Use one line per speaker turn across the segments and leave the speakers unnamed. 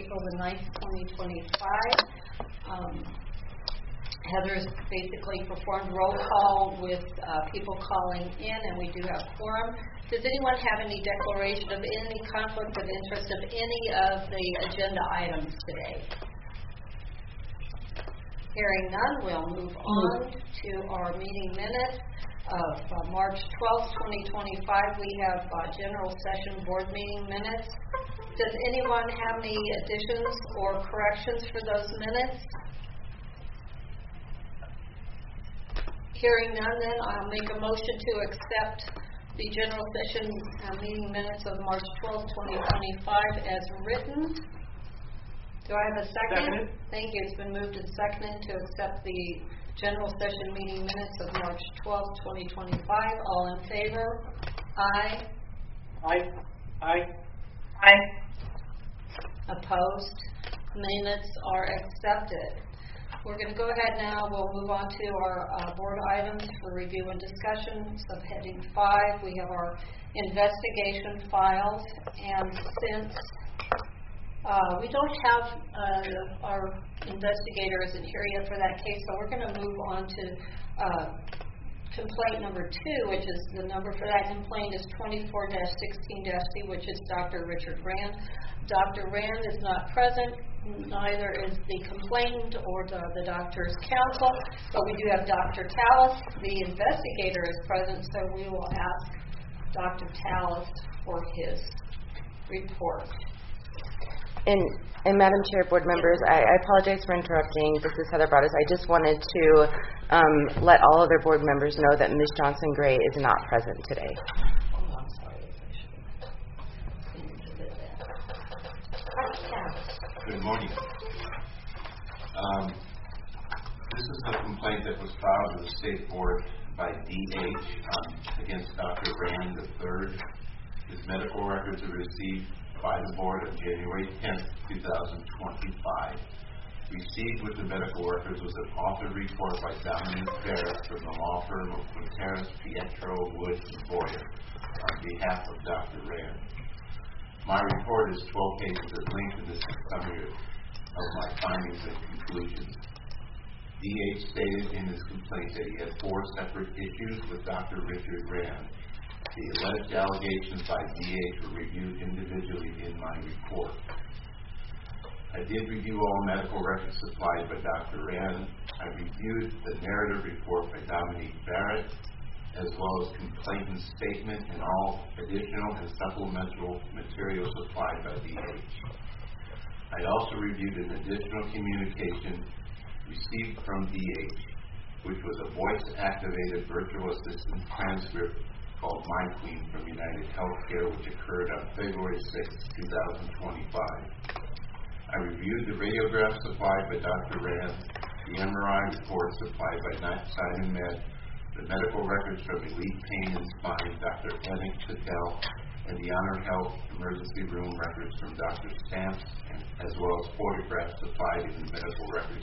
April the 9th, 2025. Heather's basically performed roll call with people calling in, and we do have quorum. Does anyone have any declaration of any conflict of interest of any of the agenda items today? Hearing none, we'll move on to our meeting minutes of March 12th, 2025. We have general session board meeting minutes. Does anyone have any additions or corrections for those minutes? Hearing none, then I'll make a motion to accept the general session meeting minutes of March 12th, 2025 as written. Do I have a second?
Seconded.
Thank you. It's been moved and seconded to accept the general session meeting minutes of March 12th, 2025. All in favor? Aye.
Aye. Aye.
Aye. Opposed? Minutes are accepted. We're going to go ahead now. We'll move on to our board items for review and discussion. Subheading 5, we have our investigation files, and since we don't have our investigator isn't here yet for that case, so we're going to move on to complaint number 2, which is the number for that complaint is 24-16-C, which is Dr. Richard Rand. Dr. Rand is not present, neither is the complainant or the doctor's counsel, but we do have Dr. Tallis. The investigator is present, so we will ask Dr. Tallis for his report.
And Madam Chair, board members, I apologize for interrupting. This is Heather Broaddus. I just wanted to let all other board members know that Ms. Johnson-Gray is not present today.
Oh, I'm sorry.
Good morning. This is a complaint that was filed with the State Board by DH against Dr. Rand III. His medical records are received by the Board on January 10th, 2025. Received with the medical records was an authored report by Dominic Barrett from the law firm of Quinteros, Pietro, Woods, and Boyer on behalf of Dr. Rand. My report is 12 pages of length, and this is a summary of my findings and conclusions. DH stated in his complaint that he had 4 separate issues with Dr. Richard Rand. The alleged allegations by DH were reviewed individually in my report. I did review all medical records supplied by Dr. Rand. I reviewed the narrative report by Dominique Barrett, as well as complainant's statement and all additional and supplemental material supplied by DH. I also reviewed an additional communication received from DH, which was a voice-activated virtual assistant transcript called MyQueen from United Healthcare, which occurred on February 6, 2025. I reviewed the radiograph supplied by Dr. Rand, the MRI report supplied by Simon Med, the medical records from Elite Pain and Spine, Dr. Enoch Patel, and the Honor Health emergency room records from Dr. Stamps, as well as photographs supplied in the medical records.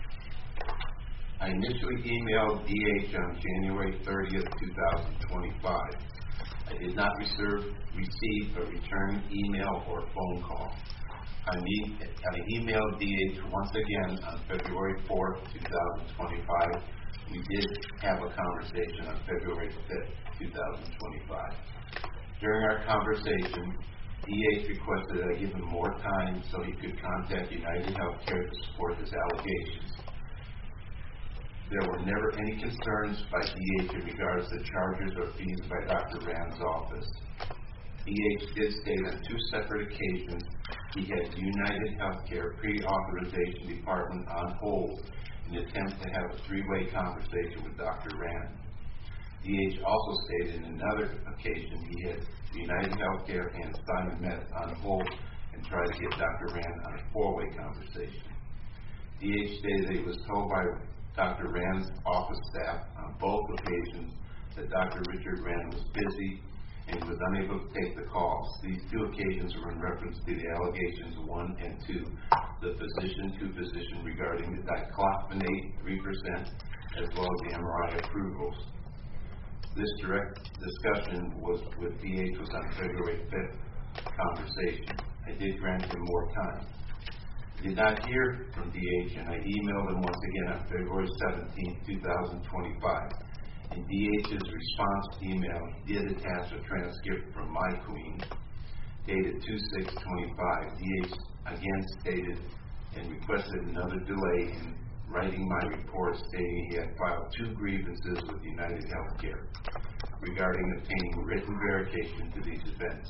I initially emailed DH on January 30th, 2025. I did not receive a return email or phone call. I emailed DH once again on February 4th, 2025. We did have a conversation on February 5th, 2025. During our conversation, DH requested that I give him more time so he could contact United Healthcare to support his allegations. There were never any concerns by DH in regards to charges or fees by Dr. Rand's office. DH did state on 2 separate occasions he had United Healthcare pre-authorization department on hold in an attempt to have a 3-way conversation with Dr. Rand. DH also stated in another occasion he had United Healthcare and Simon Med on hold and tried to get Dr. Rand on a 4-way conversation. DH stated that he was told by Dr. Rand's office staff on both occasions that Dr. Richard Rand was busy and was unable to take the calls. These 2 occasions were in reference to the allegations 1 and 2, the physician-to-physician regarding the diclofenac 3%, as well as the MRI approvals. This direct discussion with DH was on February 5th conversation. I did grant him more time. Did not hear from DH, and I emailed him once again on February 17, 2025. In DH's response email, he did attach a transcript from my queen, dated 2/6/25. DH again stated and requested another delay in writing my report, stating he had filed 2 grievances with United Healthcare regarding obtaining written verification to these events.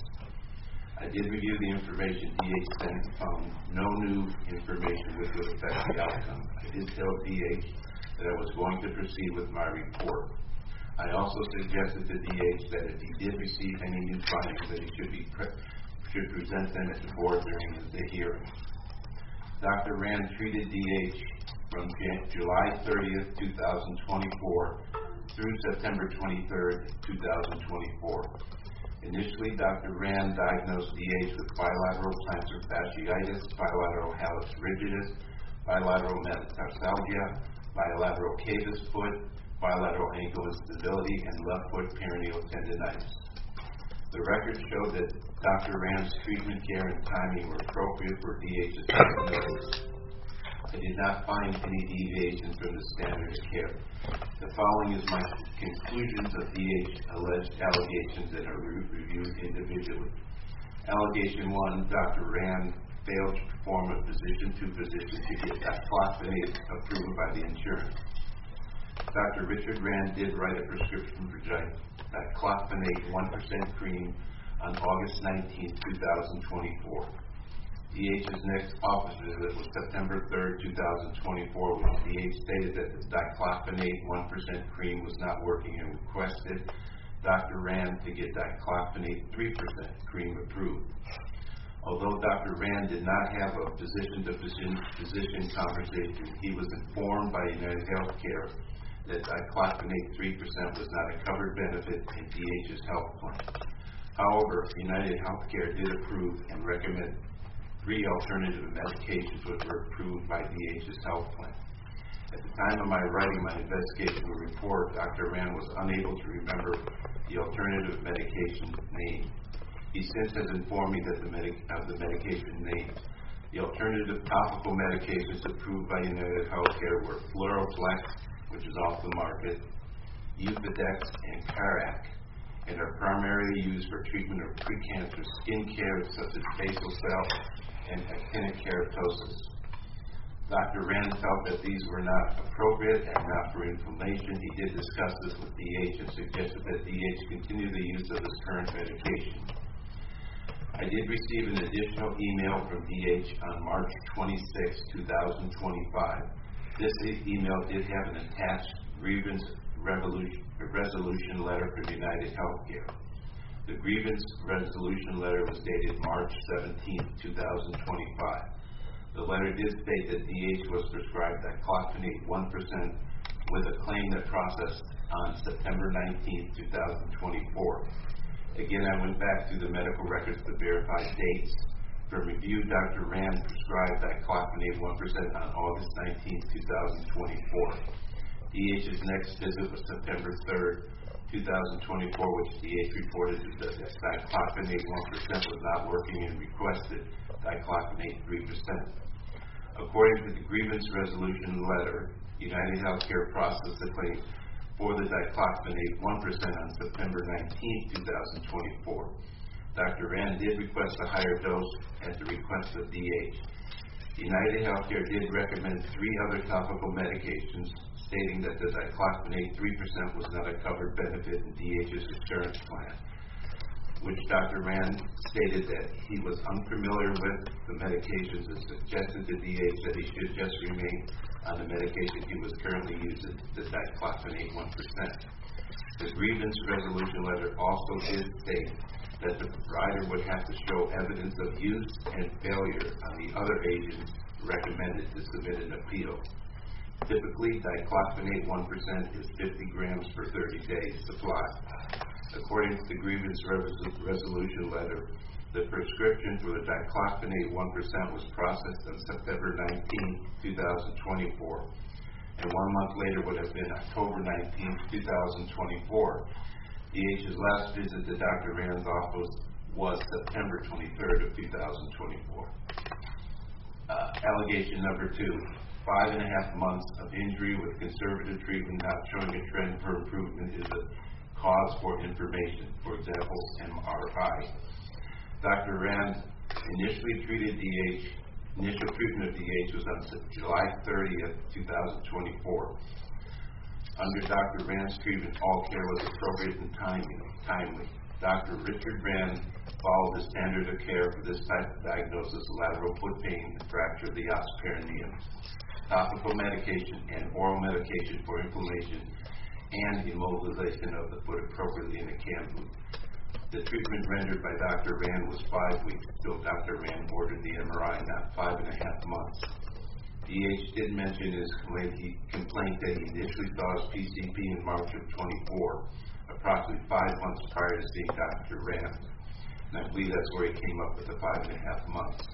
I did review the information DH sent and found no new information which would affect the outcome. I did tell DH that I was going to proceed with my report. I also suggested to DH that if he did receive any new findings, that he should present them at the board during the hearing. Dr. Rand treated DH from July 30th, 2024 through September 23rd, 2024. Initially, Dr. Rand diagnosed DH with bilateral plantar fasciitis, bilateral hallux rigidus, bilateral metatarsalgia, bilateral cavus foot, bilateral ankle instability, and left foot peroneal tendinitis. The records show that Dr. Rand's treatment care and timing were appropriate for DH's diagnosis. I did not find any deviations from the standard of care. The following is my conclusions of DH's alleged allegations that are reviewed individually. Allegation 1, Dr. Rand failed to perform a physician-to-physician to get diclofenac approved by the insurance. Dr. Richard Rand did write a prescription for diclofenac 1% cream on August 19, 2024. DH's next office visit was September 3rd, 2024, when DH stated that the diclofenac 1% cream was not working and requested Dr. Rand to get diclofenac 3% cream approved. Although Dr. Rand did not have a physician-to-physician conversation, he was informed by United Healthcare that diclofenac 3% was not a covered benefit in DH's health plan. However, United Healthcare did approve and recommend 3 alternative medications which were approved by DH's health plan. At the time of my writing my investigative report, Dr. Rand was unable to remember the alternative medication name. He since has informed me that the medication names. The alternative topical medications approved by United Healthcare were Floroflex, which is off the market, Euphodex, and Carac, and are primarily used for treatment of precancerous skin care such as basal cell and actinic keratosis. Dr. Rand felt that these were not appropriate and not for inflammation. He did discuss this with DH and suggested that DH continue the use of his current medication. I did receive an additional email from DH on March 26, 2025. This email did have an attached grievance resolution letter from United Healthcare. The grievance resolution letter was dated March 17, 2025. The letter did state that DH was prescribed diclofenac 1% with a claim that processed on September 19, 2024. Again, I went back through the medical records to verify dates. For review, Dr. Rand prescribed diclofenac 1% on August 19, 2024. DH's next visit was September 3rd, 2024, which DH reported that diclofenac 1% was not working and requested diclofenac 3%. According to the grievance resolution letter, United Healthcare processed the claim for the diclofenac 1% on September 19, 2024. Dr. Rand did request a higher dose at the request of DH. United Healthcare did recommend 3 other topical medications, stating that the diclofenac 3% was not a covered benefit in DH's insurance plan, which Dr. Rand stated that he was unfamiliar with the medications and suggested to DH that he should just remain on the medication he was currently using, the diclofenac 1%. The grievance resolution letter also did state that the provider would have to show evidence of use and failure on the other agents recommended to submit an appeal. Typically, diclofenac 1% is 50 grams per 30 days supply. According to the grievance resolution letter, the prescription for the diclofenac 1% was processed on September 19, 2024, and 1 month later would have been October 19, 2024. DH's last visit to Dr. Rand's office was September 23rd of 2024. Allegation number 2, 5.5 months of injury with conservative treatment not showing a trend for improvement is a cause for information, for example, MRI. Dr. Rand initial treatment of DH was on July 30th, 2024. Under Dr. Rand's treatment, all care was appropriate and timely. Dr. Richard Rand followed the standard of care for this type of diagnosis, lateral foot pain and fracture of the os perineum. Topical medication and oral medication for inflammation and immobilization of the foot appropriately in a CAN boot. The treatment rendered by Dr. Rand was 5 weeks, so Dr. Rand ordered the MRI, not 5.5 months. DH did mention in his complaint that he initially saw his PCP in March of 24, approximately 5 months prior to seeing Dr. Rand. And I believe that's where he came up with the 5.5 months.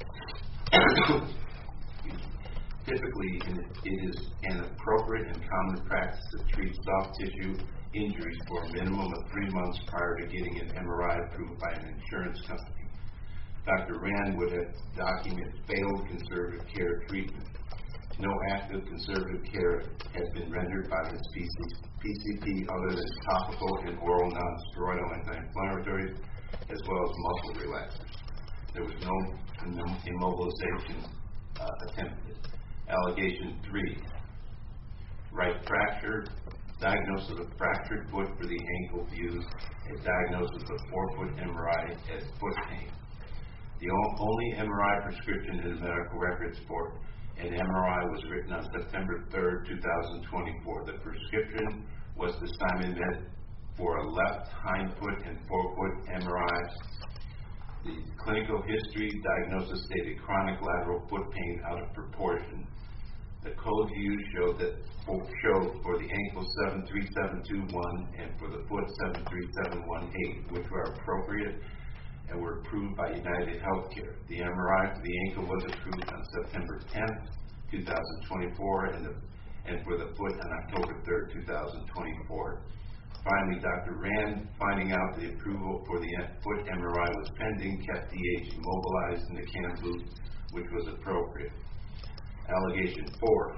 Typically, it is an appropriate and common practice to treat soft tissue injuries for a minimum of 3 months prior to getting an MRI approved by an insurance company. Dr. Rand would have documented failed conservative care treatment. No active conservative care has been rendered by his PCP other than topical and oral non-steroidal anti-inflammatories, as well as muscle relaxers. There was no immobilization attempted. Allegation 3, right fracture, diagnosis of fractured foot for the ankle fused, and diagnosis of 4-foot MRI as foot pain. The only MRI prescription in the medical records for an MRI was written on September 3rd, 2024. The prescription was to Simon Med for a left hindfoot and 4-foot MRI. The clinical history diagnosis stated chronic lateral foot pain out of proportion. The codes used showed for the ankle 73721 and for the foot 73718, which were appropriate and were approved by United Healthcare. The MRI for the ankle was approved on September 10th, 2024, and for the foot on October 3rd, 2024. Finally, Dr. Rand, finding out the approval for the foot MRI was pending, kept DH immobilized in the CAN boot, which was appropriate. Allegation 4.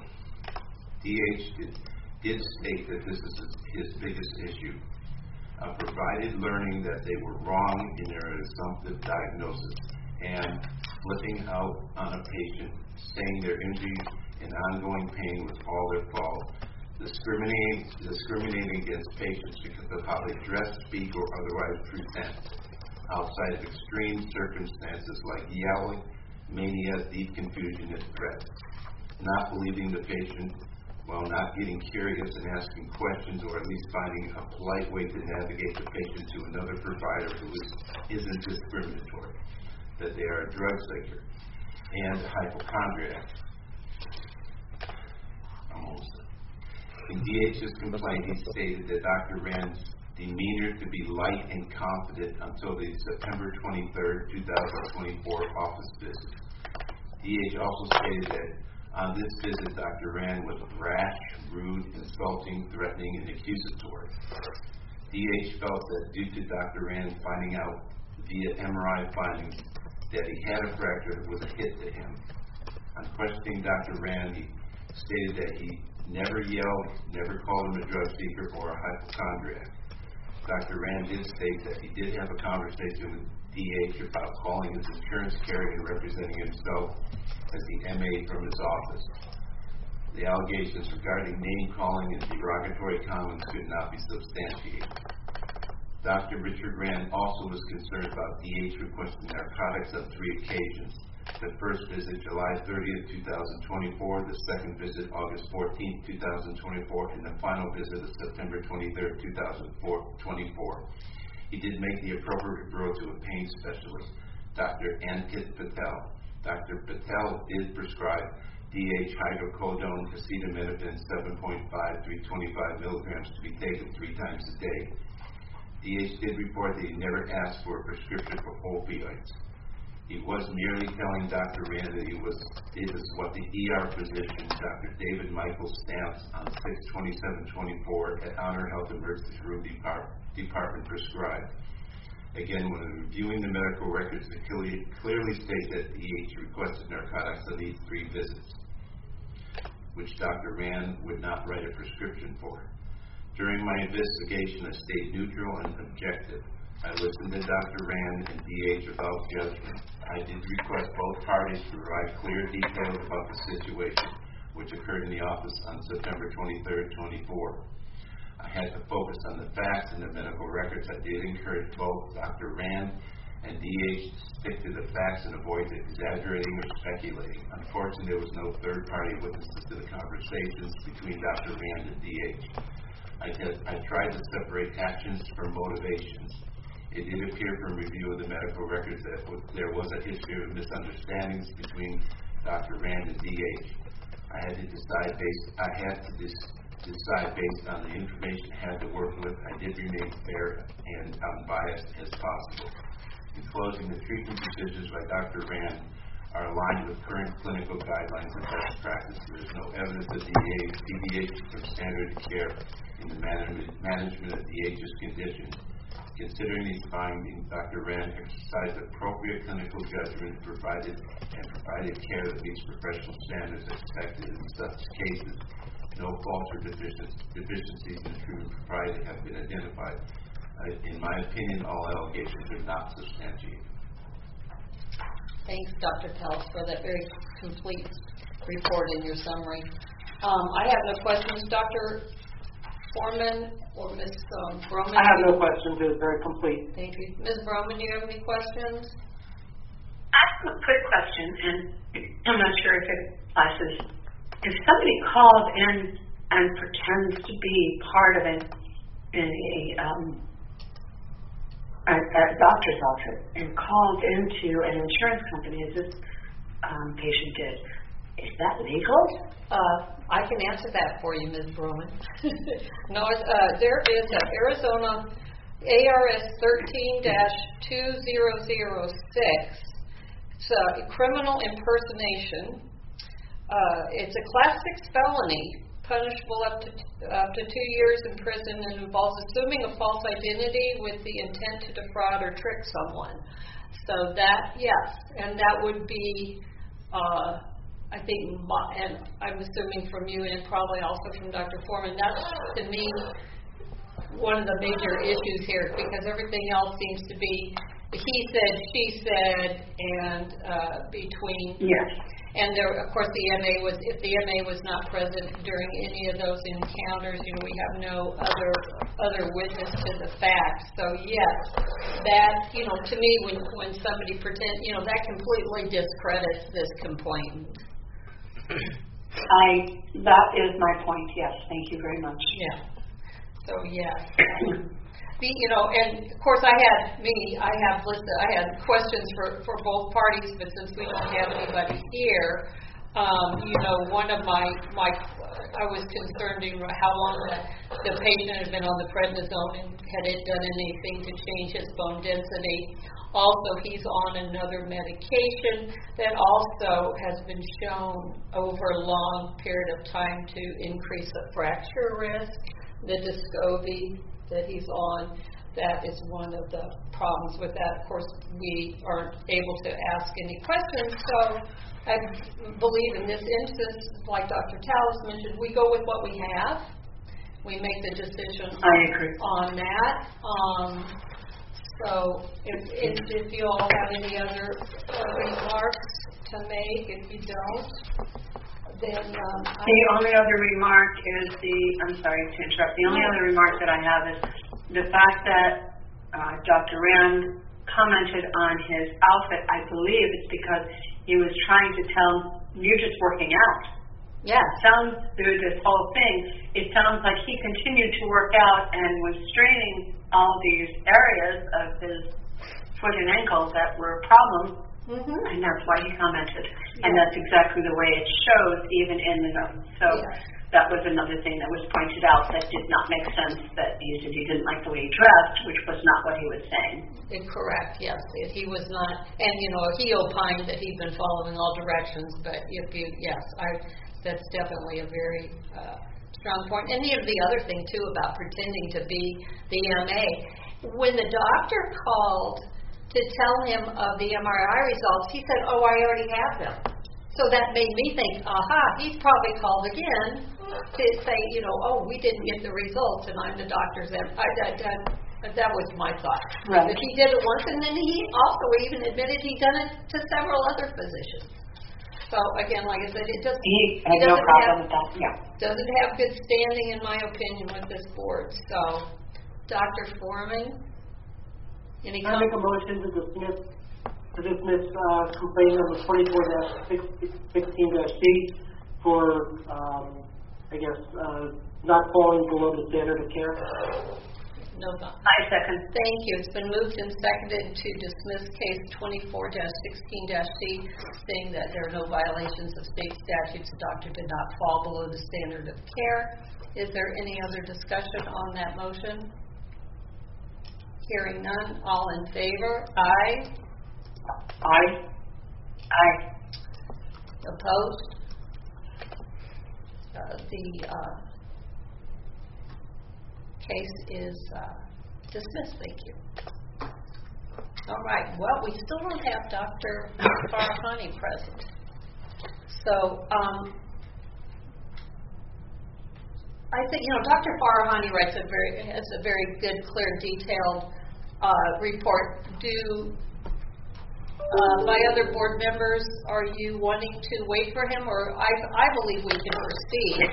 DH did state that this is his biggest issue. Provided learning that they were wrong in their assumptive diagnosis and flipping out on a patient, saying their injuries and ongoing pain was all their fault, discriminating against patients because of how they dress, speak, or otherwise present, outside of extreme circumstances like yelling, mania, deep confusion, and threat. Not believing the patient while not getting curious and asking questions, or at least finding a polite way to navigate the patient to another provider who isn't discriminatory, that they are a drug seeker and a hypochondriac. In DH's complaint, he stated that Dr. Rand's demeanor to be light and confident until the September 23rd, 2024 office visit. DH also stated that on this visit, Dr. Rand was rash, rude, insulting, threatening, and accusatory. DH felt that due to Dr. Rand finding out via MRI findings that he had a fracture was a hit to him. On questioning Dr. Rand, he stated that he never yelled, never called him a drug seeker or a hypochondriac. Dr. Rand did state that he did have a conversation with DH about calling his insurance carrier and representing himself as the MA from his office. The allegations regarding name-calling and derogatory comments could not be substantiated. Dr. Richard Rand also was concerned about DH requesting narcotics on 3 occasions. The first visit, July 30th, 2024, the second visit, August 14th, 2024, and the final visit of September 23rd, 2024. He did make the appropriate referral to a pain specialist, Dr. Ankit Patel. Dr. Patel did prescribe DH hydrocodone, acetaminophen 7.5, 325 milligrams to be taken 3 times a day. DH did report that he never asked for a prescription for opioids. He was merely telling Dr. Rand that it was what the ER physician, Dr. David Michael Stamps, on 6/27/24 at Honor Health Emergency Room Department prescribed. Again, when reviewing the medical records, it clearly states that DH requested narcotics on these 3 visits, which Dr. Rand would not write a prescription for. During my investigation, I stayed neutral and objective. I listened to Dr. Rand and DH without judgment. I did request both parties to provide clear details about the situation, which occurred in the office on September 23rd, 24. I had to focus on the facts and the medical records. I did encourage both Dr. Rand and DH to stick to the facts and avoid exaggerating or speculating. Unfortunately, there was no third-party witnesses to the conversations between Dr. Rand and DH. I tried to separate actions from motivations. It did appear from review of the medical records that there was a history of misunderstandings between Dr. Rand and DH. I had to decide based on the information I had to work with. I did remain fair and unbiased as possible. In closing, the treatment decisions by Dr. Rand are aligned with current clinical guidelines and best practice. There is no evidence of deviation from standard of care in the management of DH's condition. Considering these findings, Dr. Rand exercised appropriate clinical judgment provided care that meets professional standards expected in such cases. No faults or deficiencies in treatment provided have been identified. In my opinion, all allegations are not substantiated.
Thanks, Dr. Peltz, for that very complete report in your summary. I have no questions. Dr. Foreman or Ms. Broman?
I have no questions. It was very complete.
Thank you. Ms. Broman, do you have any questions?
I have a quick question, and I'm not sure if it applies. If somebody calls in and pretends to be part of a doctor's office and calls into an insurance company, as this patient did, is that legal?
I can answer that for you, Ms. Broman. No, there is an Arizona ARS 13-2006. It's a criminal impersonation. It's a Class 6 felony, punishable up to 2 years in prison, and involves assuming a false identity with the intent to defraud or trick someone. So that, yes, and that would be, I think, and I'm assuming from you and probably also from Dr. Foreman, that's to me one of the major issues here, because everything else seems to be he said, she said, and between.
Yes.
And there, of course, the MA was, if the MA was not present during any of those encounters, we have no other witness to the facts. So yes, that, to me, when somebody pretends, that completely discredits this complainant.
That is my point, yes. Thank you very much.
Yeah. So yes. And of course I had questions for both parties, but since we don't have anybody here, one of my I was concerned how long the patient had been on the prednisone and had it done anything to change his bone density. Also, he's on another medication that also has been shown over a long period of time to increase the fracture risk, the Descovy that he's on. That is one of the problems with that. Of course, we aren't able to ask any questions, so I believe in this instance, like Dr. Tallis mentioned, we go with what we have. We make the decision on that. So if you all have any other remarks to make, if you don't, then
the only other remark is I'm sorry to interrupt. The only other remark that I have is the fact that Dr. Rand commented on his outfit. I believe it's because he was trying to tell him, you're just working out.
Yeah.
Through this whole thing, it sounds like he continued to work out and was straining all these areas of his foot and ankle that were problems. Mm-hmm. And that's why he commented. Yeah. And that's exactly the way it shows, even in the notes. So that was another thing that was pointed out that did not make sense, that he said he didn't like the way he dressed, which was not what he was saying.
Incorrect, yes. He was not, and he opined that he'd been following all directions, but that's definitely a very strong point. And the other thing, too, about pretending to be the MA, when the doctor called to tell him of the MRI results, he said, "Oh, I already have them." So that made me think, aha, he's probably called again to say, "Oh, we didn't get the results, and I'm the doctor's." That was my thought.
Right.
But he did it once, and then he also even admitted he'd done it to several other physicians. So again, like I said, it just
He had no problem with that. Yeah.
doesn't have good standing, in my opinion, with this board. So, Dr. Foreman, any
I make a motion to dismiss complaint number 24-16-C for, not falling below the standard of care.
no thought.
I second.
Thank you. It's been moved and seconded to dismiss case 24-16-C, saying that there are no violations of state statutes. The doctor did not fall below the standard of care. Is there any other discussion on that motion? Hearing none. All in favor? Aye.
Aye. Aye.
Opposed? The case is dismissed. Thank you. All right. Well, we still don't have Dr. Farahani present. So I think, Dr. Farahani has a very good, clear, detailed report. My other board members, are you wanting to wait for him, or I believe we can proceed?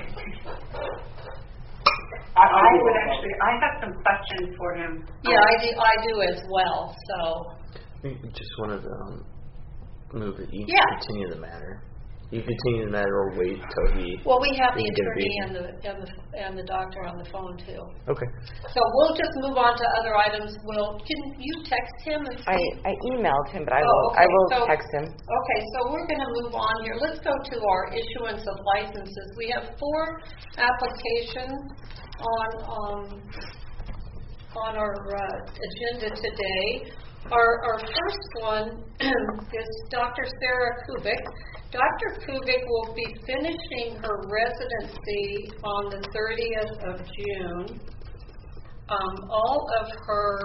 I would actually, I have some questions for him.
Yeah, I do as well. So
You just wanted to move that you
Yeah.
continue the matter. You continue the matter or wait till he...
well, we have the
We can
attorney
get
and the doctor on the phone too.
Okay.
So we'll just move on to other items. Can you text him and see?
I emailed him, but I
okay.
will
So-
text him.
Okay, so we're going to move on here. Let's go to our issuance of licenses. We have 4 applications on our agenda today. Our first one is Dr. Sarah Kubik. Dr. Kubik will be finishing her residency on the 30th of June. All of her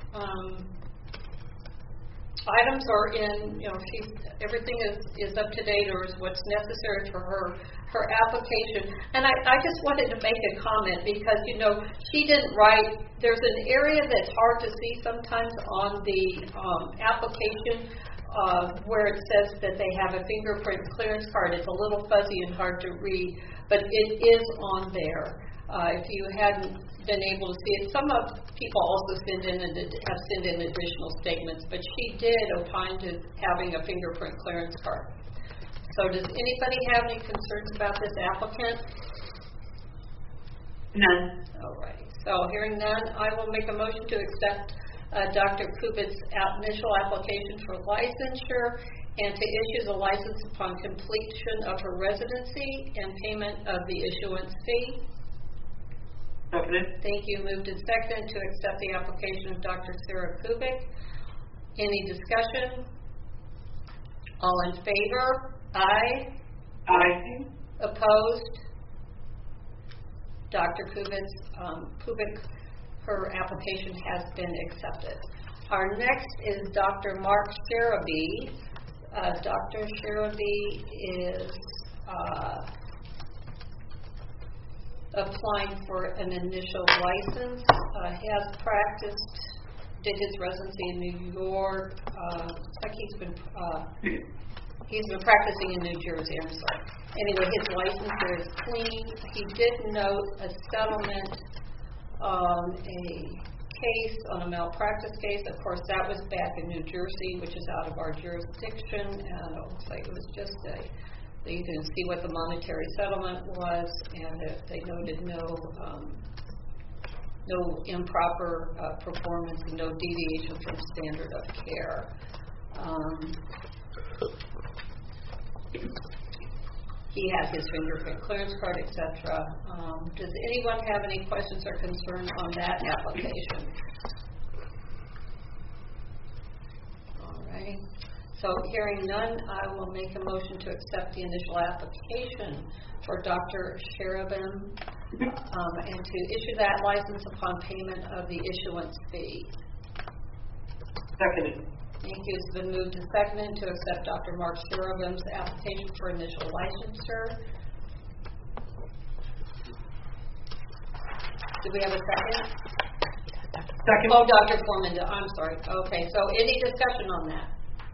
items are in, everything is up to date, or is what's necessary for her application. And I just wanted to make a comment because, she didn't write, there's an area that's hard to see sometimes on the application where it says that they have a fingerprint clearance card. It's a little fuzzy and hard to read, but it is on there. If you hadn't been able to see it, some of people also have sent in additional statements, but she did opine to having a fingerprint clearance card. So does anybody have any concerns about this applicant?
None.
All right. So hearing none, I will make a motion to accept Dr. Kubik's initial application for licensure and to issue the license upon completion of her residency and payment of the issuance fee.
Seconded.
Thank you. Moved and seconded to accept the application of Dr. Sarah Kubik. Any discussion? All in favor? Aye.
Aye.
Opposed? Dr. Kubik, her application has been accepted. Our next is Dr. Mark Sharaby. Dr. Sharaby is applying for an initial license. Has practiced, did his residency in New York. Looks like he's been practicing in New Jersey. I'm sorry. Anyway, his licensure is clean. He did note a settlement, a case on a malpractice case. Of course, that was back in New Jersey, which is out of our jurisdiction, and it looks like it was just you can see what the monetary settlement was, and they noted no improper performance and no deviation from standard of care. He has his fingerprint clearance card, etc. Does anyone have any questions or concerns on that application? All right. So hearing none, I will make a motion to accept the initial application for Dr. Sharaby. and to issue that license upon payment of the issuance fee.
Seconded.
Thank you. It's been moved and seconded to accept Dr. Mark Cherubim's application for initial licensure. Do we have a second?
Second.
Oh, Dr. Foreman, I'm sorry. Okay, so any discussion on that?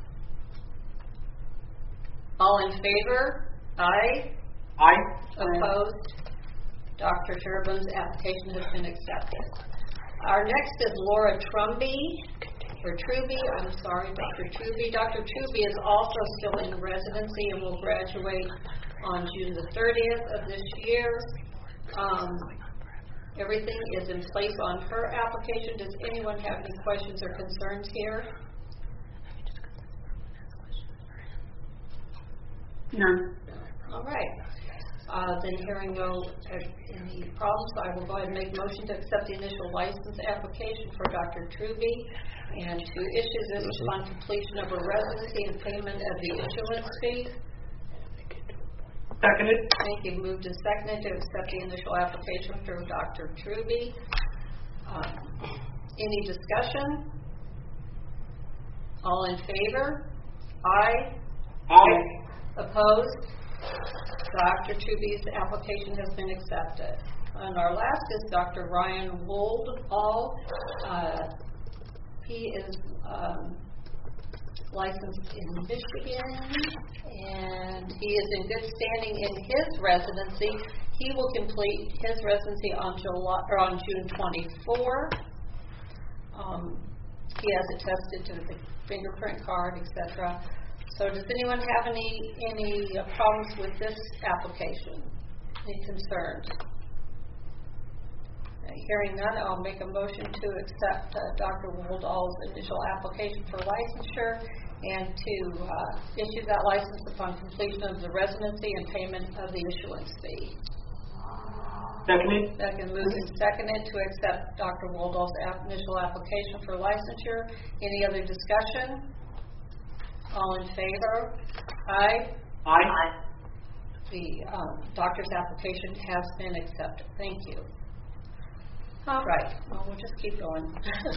All in favor? Aye.
Aye.
Opposed? Dr. Cherubim's application has been accepted. Our next is Laura Truby. I'm sorry, Dr. Truby. Dr. Truby is also still in residency and will graduate on June the 30th of this year. Everything is in place on her application. Does anyone have any questions or concerns here?
None.
All right. Then hearing no any problems, I will go ahead and make a motion to accept the initial license application for Dr. Truby and to issue this upon completion of her residency and payment of the issuance fee.
Seconded.
Thank you. Moved and seconded to accept the initial application for Dr. Truby. Any discussion? All in favor? Aye.
Aye.
Opposed? Dr. Truby's application has been accepted. And our last is Dr. Ryan Woldall. He is licensed in Michigan, and he is in good standing in his residency. He will complete his residency on June 24. He has attested to the fingerprint card, etc. So does anyone have any problems with this application? Any concerns? Hearing none, I'll make a motion to accept Dr. Woldall's initial application for licensure and to issue that license upon completion of the residency and payment of the issuance fee.
Seconded.
Second, moved and seconded to accept Dr. Woldall's initial application for licensure. Any other discussion? All in favor? Aye.
Aye.
The doctor's application has been accepted. Thank you. All right. Well, we'll just keep going.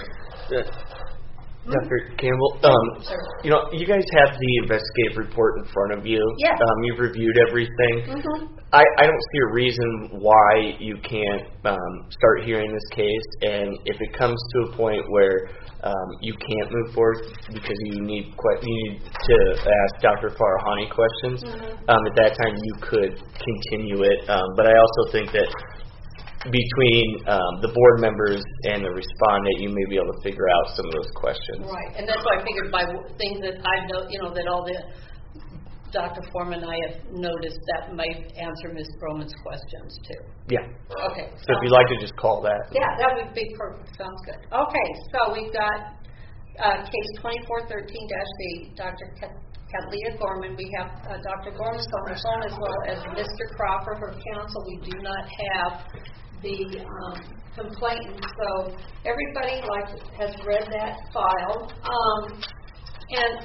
Dr. Campbell, you know, you guys have the investigative report in front of you.
Yes.
You've reviewed everything.
Mm-hmm.
I don't see a reason why you can't start hearing this case, and if it comes to a point where you can't move forward because you need to ask Dr. Farahani questions, at that time you could continue it. But I also think that between the board members and the respondent, you may be able to figure out some of those questions.
Right, and that's why I figured by things that I know, that all the Dr. Foreman and I have noticed that might answer Ms. Broman's questions too.
Yeah.
Okay.
So if you'd like to just call that.
Yeah, that would be perfect. Sounds good. Okay, so we've got case 2413-B, Dr. Kathleen Gorman. We have Dr. Gorman on the phone as well as Mr. Crawford, her counsel. We do not have the complainant. So everybody has read that file. And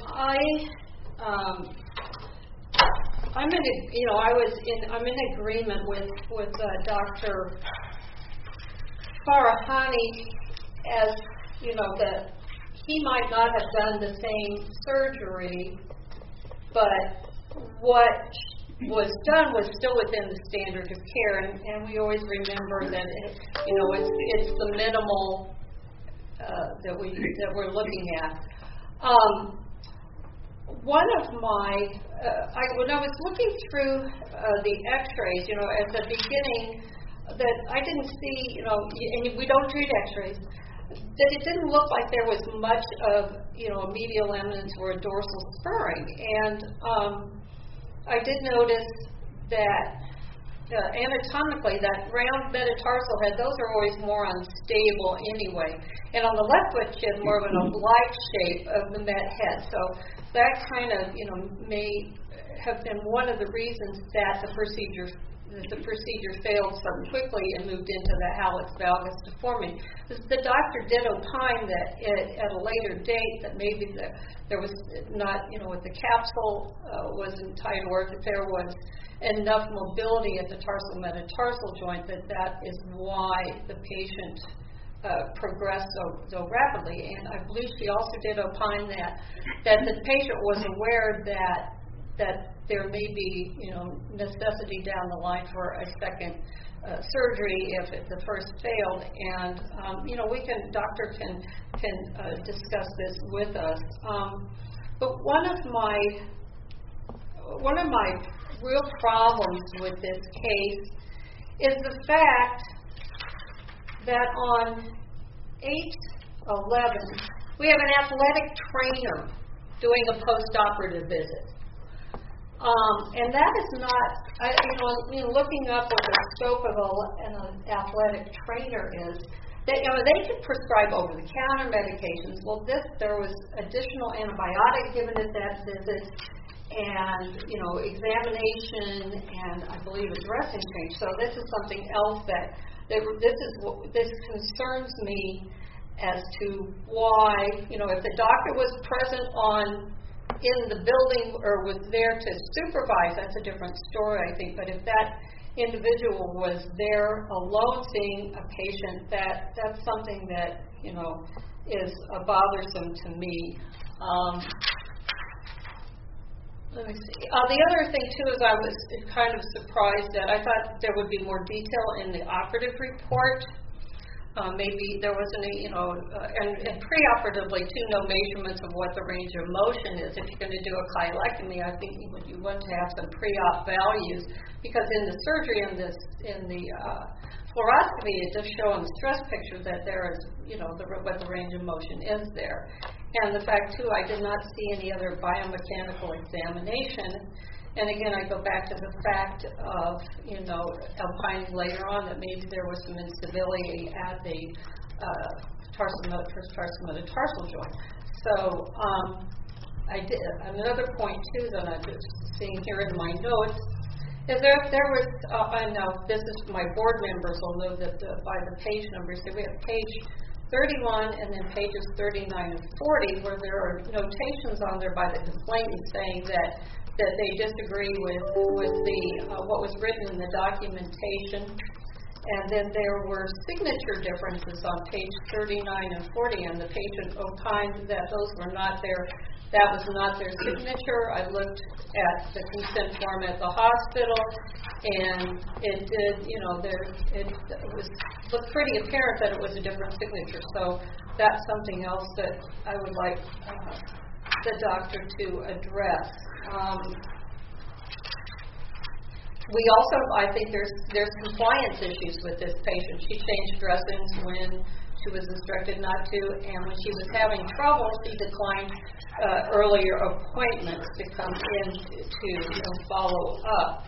I'm in agreement with Dr. Farahani as that he might not have done the same surgery, but what was done was still within the standard of care, and we always remember that it's the minimal that we're looking at. One of my when I was looking through the X-rays, at the beginning, that I didn't see, and we don't treat X-rays, that it didn't look like there was much of a medial eminence or a dorsal spurring, and I did notice that anatomically, that round metatarsal head, those are always more unstable anyway. And on the left foot, she had more of an oblique shape of the met head. So that kind of, may have been one of the reasons that the procedure failed so quickly and moved into the hallux valgus deformity. The doctor did opine that at a later date that maybe there was not, if the capsule wasn't tight or if there was enough mobility at the tarsal metatarsal joint, that is why the patient progressed so rapidly. And I believe she also did opine that the patient was aware that there may be, necessity down the line for a second surgery if the first failed. And doctor can discuss this with us. But one of my real problems with this case is the fact that on 8/11 we have an athletic trainer doing a post-operative visit. And that is not, looking up what the scope of an athletic trainer is, that, they can prescribe over-the-counter medications. Well, there was additional antibiotic given at that visit, and, examination, and I believe a dressing change. So this is something else this concerns me as to why, if the doctor was present in the building or was there to supervise, that's a different story, I think. But if that individual was there alone seeing a patient, that's something that, is bothersome to me. Let me see. The other thing, too, is I was kind of surprised that I thought there would be more detail in the operative report. Maybe there wasn't and preoperatively, too, no measurements of what the range of motion is. If you're going to do a cheilectomy, I think you want to have some pre-op values, because in the surgery, in the fluoroscopy, it does show on the stress picture that there is, what the range of motion is there. And the fact, too, I did not see any other biomechanical examination. And again, I go back to the fact of, opining later on that maybe there was some instability at the tarsal metatarsal joint. So I did another point too that I'm just seeing here in my notes is there was I know this is my board members will know that by the page numbers that we have page 31 and then pages 39 and 40 where there are notations on there by the complainant saying that they disagree with the what was written in the documentation, and then there were signature differences on page 39 and 40, and the patient opined that those were not that was not their signature. I looked at the consent form at the hospital, and it did, it was pretty apparent that it was a different signature. So that's something else that I would like the doctor to address. We also, I think there's compliance issues with this patient. She changed dressings when she was instructed not to, and when she was having trouble, she declined earlier appointments to come in to follow up.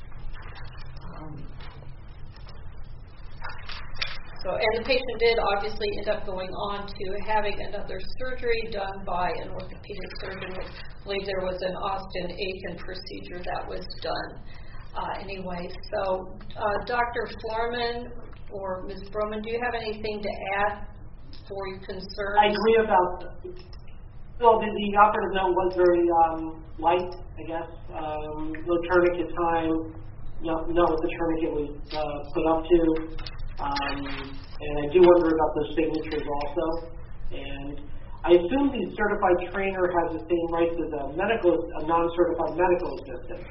And the patient did obviously end up going on to having another surgery done by an orthopedic surgeon. I believe there was an Austin Aiken procedure that was done. Anyway, so Dr. Foreman or Ms. Broman, do you have anything to add for your concerns?
I agree about, the operative note was very light, I guess. No tourniquet time, not what the tourniquet was put up to. And I do wonder about those signatures also. And I assume the certified trainer has the same rights as a non-certified medical assistant.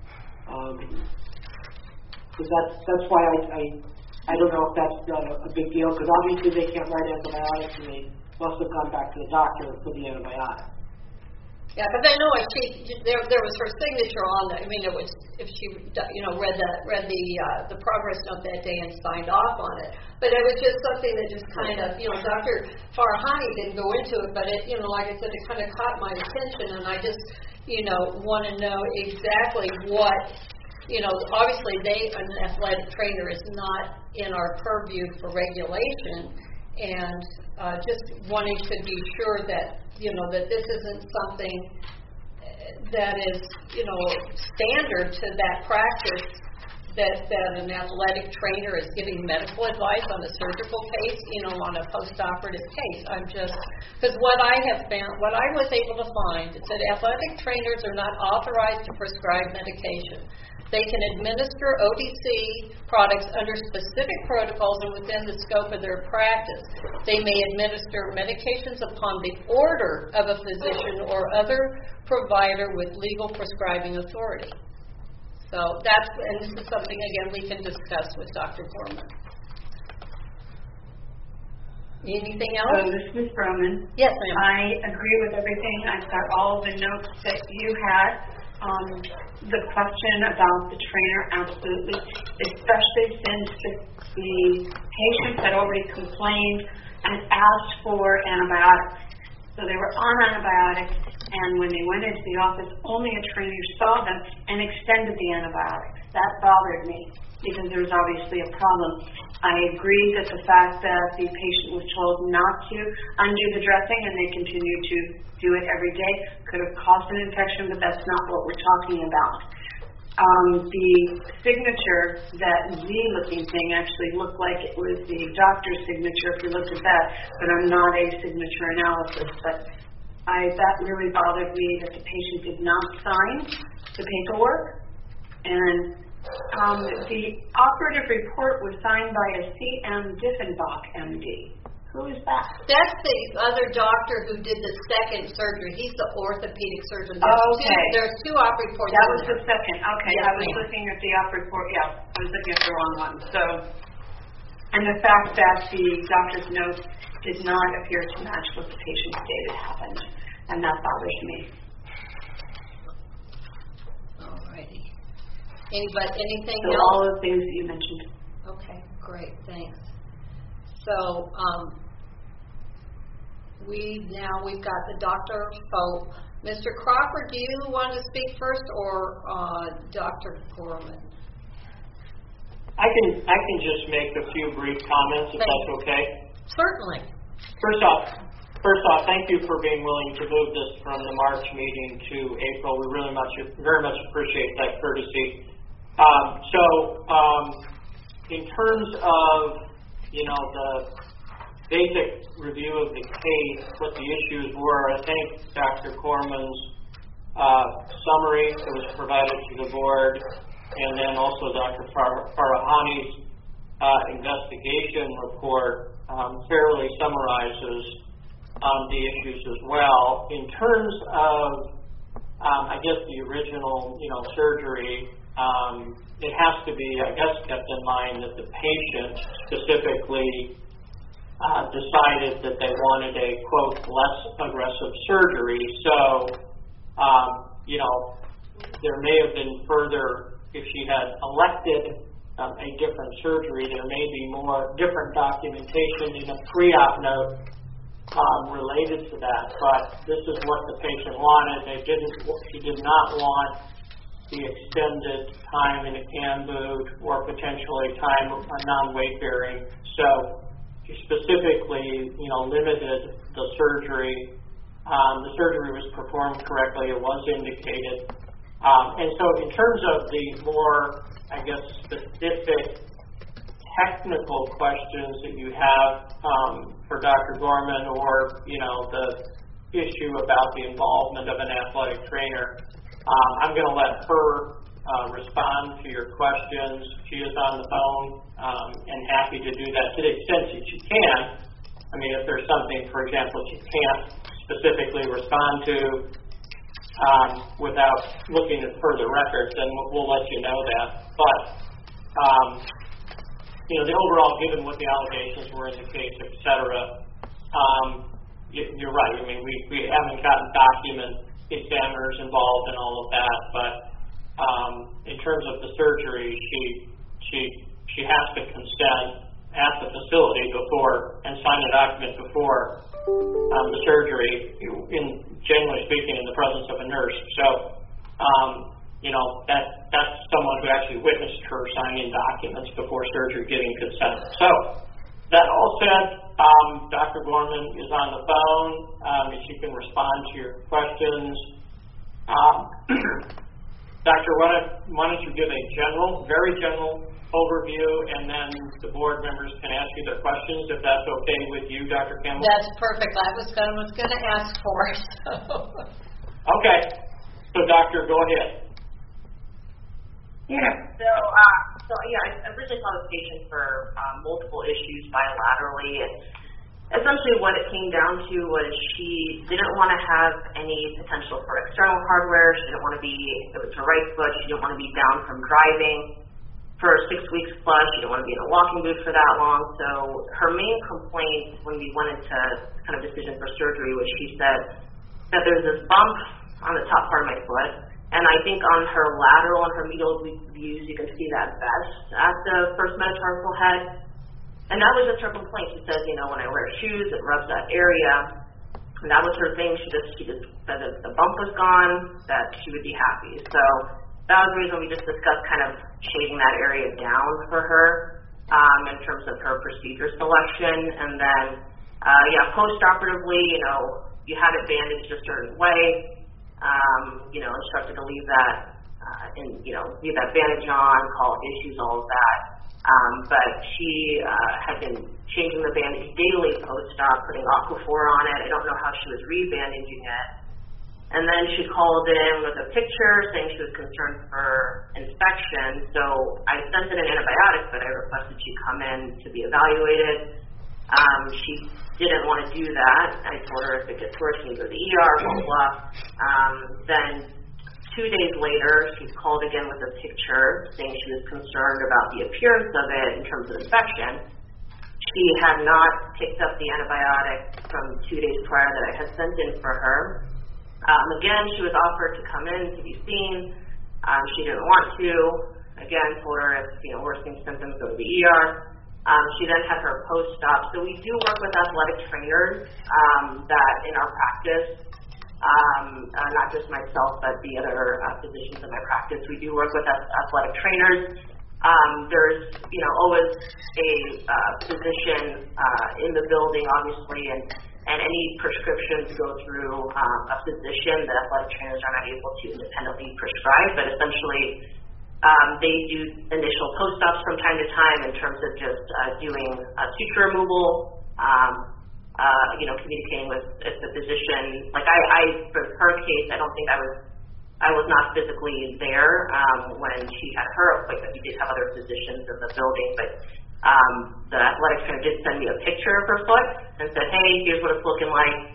Because that's why I don't know if that's a big deal, because obviously they can't write antibiotics, and they must have gone back to the doctor for the antibiotic.
Yeah, because I know there was her signature on that. I mean, it was if she read the progress note that day and signed off on it. But it was just something that just kind of Dr. Farahani didn't go into it, but it like I said, it kind of caught my attention, and I just want to know exactly what obviously an athletic trainer is not in our purview for regulation, and just wanting to be sure that that this isn't something that is, standard to that practice, that an athletic trainer is giving medical advice on a surgical case, on a post-operative case. Because what I have found, what I was able to find, is that athletic trainers are not authorized to prescribe medication. They can administer OTC products under specific protocols and within the scope of their practice. They may administer medications upon the order of a physician or other provider with legal prescribing authority. So and this is something, again, we can discuss with Dr. Gorman. Anything else?
So this is Roman.
Yes, ma'am.
I agree with everything. I've got all the notes that you had. The question about the trainer, absolutely, especially since the patients had already complained and asked for antibiotics. So they were on antibiotics, and when they went into the office, only a trainer saw them and extended the antibiotics. That bothered me because there was obviously a problem. I agree that the fact that the patient was told not to undo the dressing and they continued to do it every day could have caused an infection, but that's not what we're talking about. The signature, that Z-looking thing, actually looked like it was the doctor's signature if you looked at that, but I'm not a signature analysis. But that really bothered me that the patient did not sign the paperwork. And the operative report was signed by a C.M. Diffenbach, M.D. Who is that?
That's the other doctor who did the second surgery. He's the orthopedic surgeon. There's two op reports.
That was the second. Okay,
yes,
I was looking at the op report. Yeah, I was looking at the wrong one. So, and the fact that the doctor's notes did not appear to match what the patient stated happened, and that bothers me.
All righty. Anything
so
else?
All the things that you mentioned.
Okay, great, thanks. So, we've got the Dr. Fope. Mr. Crawford, do you want to speak first, or Dr. Gorman?
I can just make a few brief comments, if that's okay.
Certainly.
First off, thank you for being willing to move this from the March meeting to April. We very much appreciate that courtesy. In terms of the basic review of the case, what the issues were, I think Dr. Corman's summary that was provided to the board, and then also Dr. Farahani's investigation report fairly summarizes the issues as well. In terms of, I guess, the original, surgery, it has to be, I guess, kept in mind that the patient specifically decided that they wanted a, quote, less aggressive surgery. So, there may have been further, if she had elected a different surgery, there may be more different documentation in a pre-op note related to that. But this is what the patient wanted. She did not want the extended time in a CAN boot or potentially time non-weight bearing. So she specifically, limited the surgery. The surgery was performed correctly. It was indicated. And so in terms of the more, I guess, specific technical questions that you have for Dr. Gorman, or, the issue about the involvement of an athletic trainer, I'm going to let her respond to your questions. She is on the phone and happy to do that to the extent that she can. I mean, if there's something, for example, she can't specifically respond to without looking at further records, then we'll let you know that. But, the overall, given what the allegations were in the case, et cetera, you're right. I mean, we haven't gotten document examiners involved in all of that, but in terms of the surgery, she has to consent at the facility before and sign a document before the surgery, generally speaking, in the presence of a nurse. So, that's someone who actually witnessed her signing documents before surgery, getting consent. So, that all said, Dr. Gorman is on the phone. If she can respond to your questions. Doctor, why don't you give a very general overview, and then the board members can ask you their questions, if that's okay with you, Dr. Campbell?
That's perfect. I was going to ask for it. So.
Okay. So, Doctor, go ahead.
Yeah. So I originally saw this patient for multiple issues bilaterally, and essentially what it came down to was she didn't want to have any potential for external hardware. She didn't want to be, if it was her right foot, she didn't want to be down from driving for 6 weeks plus. She didn't want to be in a walking boot for that long. So her main complaint when we went into kind of decision for surgery was she said that there's this bump on the top part of my foot. And I think on her lateral and her medial views, you can see that best at the first metatarsal head. And that was just her complaint. She says, when I wear shoes, it rubs that area. And that was her thing. She just said that the bump was gone, that she would be happy. So that was the reason we just discussed kind of shaving that area down for her in terms of her procedure selection. And then, post-operatively, you had it bandaged a certain way. Instructed to leave that, leave that bandage on, call issues, all of that. But she had been changing the bandage daily post-op, putting Aquaphor on it. I don't know how she was rebandaging it. And then she called in with a picture saying she was concerned for infection. So I sent in an antibiotic, but I requested she come in to be evaluated. She didn't want to do that. I told her if it gets worse, she needs to go to the ER, blah, blah. Then 2 days later, she called again with a picture saying she was concerned about the appearance of it in terms of infection. She had not picked up the antibiotic from 2 days prior that I had sent in for her. Again, she was offered to come in to be seen. She didn't want to. Again, told her if worsening symptoms, go to the ER. She then had her post-op. So we do work with athletic trainers that in our practice, not just myself, but the other physicians in my practice, we do work with athletic trainers. There's, always a physician in the building, obviously, and any prescriptions go through a physician. The athletic trainers are not able to independently prescribe, but essentially they do initial post-ops from time to time in terms of just doing suture removal, communicating with the physician. Like for her case, I don't think I was not physically there when she had her appointment. We did have other physicians in the building, but the athletic trainer did send me a picture of her foot and said, hey, here's what it's looking like.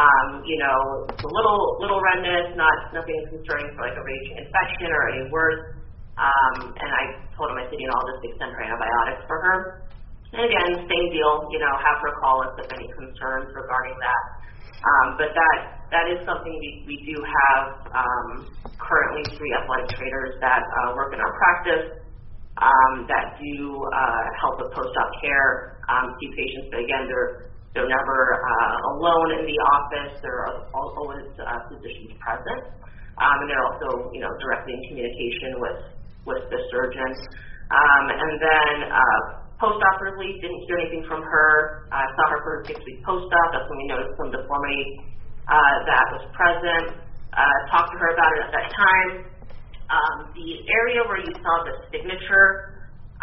It's a little redness, nothing concerning for like a raging infection or any worse. And I told him, I said, I'll just extend her antibiotics for her. And again, same deal, have her call us if any concerns regarding that. But that is something we do have currently 3 athletic trainers that work in our practice that do help with post-op care, see patients. But again, they're never alone in the office. There are always physicians present, and they're also directly in communication with the surgeon. And then post-operatively, didn't hear anything from her. I saw her for her 6-week post-op. That's when we noticed some deformity that was present. Talked to her about it at that time. The area where you saw the signature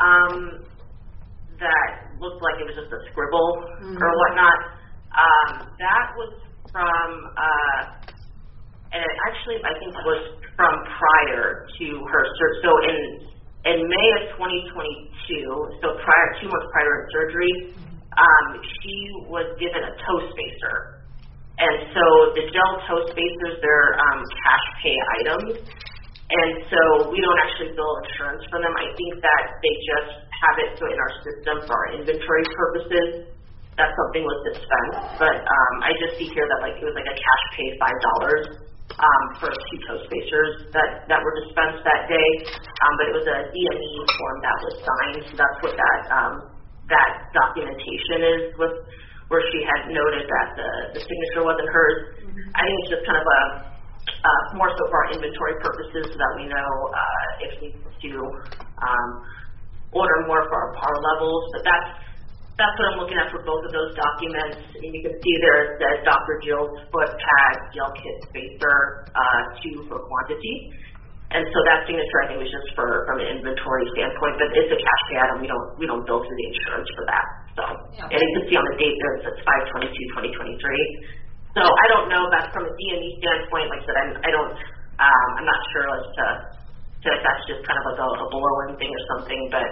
that looked like it was just a scribble or whatnot, that was from, and it actually I think was from prior to her surgery. So in May of 2022, so 2 months prior to surgery, she was given a toe spacer. And so the gel toe spacers, they're cash pay items. And so we don't actually bill insurance for them. I think that they just have it so in our system for our inventory purposes that something was dispensed. But I just see here that it was like a cash pay $5 for 2 toe spacers that were dispensed that day. But it was a DME form that was signed. So that's what that documentation is with, where she had noted that the signature wasn't hers. I think it's just kind of more so for our inventory purposes so that we know if we need to order more for our par levels. But that's what I'm looking at for both of those documents. And you can see there it says Dr. Jill's foot pad, gel kit spacer, 2 for quantity. And so that signature, I think, was just from an inventory standpoint, but it's a cash pay item. We don't bill through the insurance for that. So, and you can see on the date there it says 5/22/2023. So I don't know, but from a DME standpoint, like I said, I'm not sure as to if that's just kind of like a blow-in thing or something. But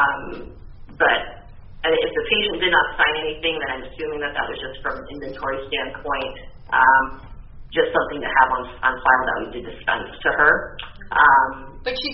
and if the patient did not sign anything, then I'm assuming that was just from an inventory standpoint, just something to have on file that we did dispense to her.
But she,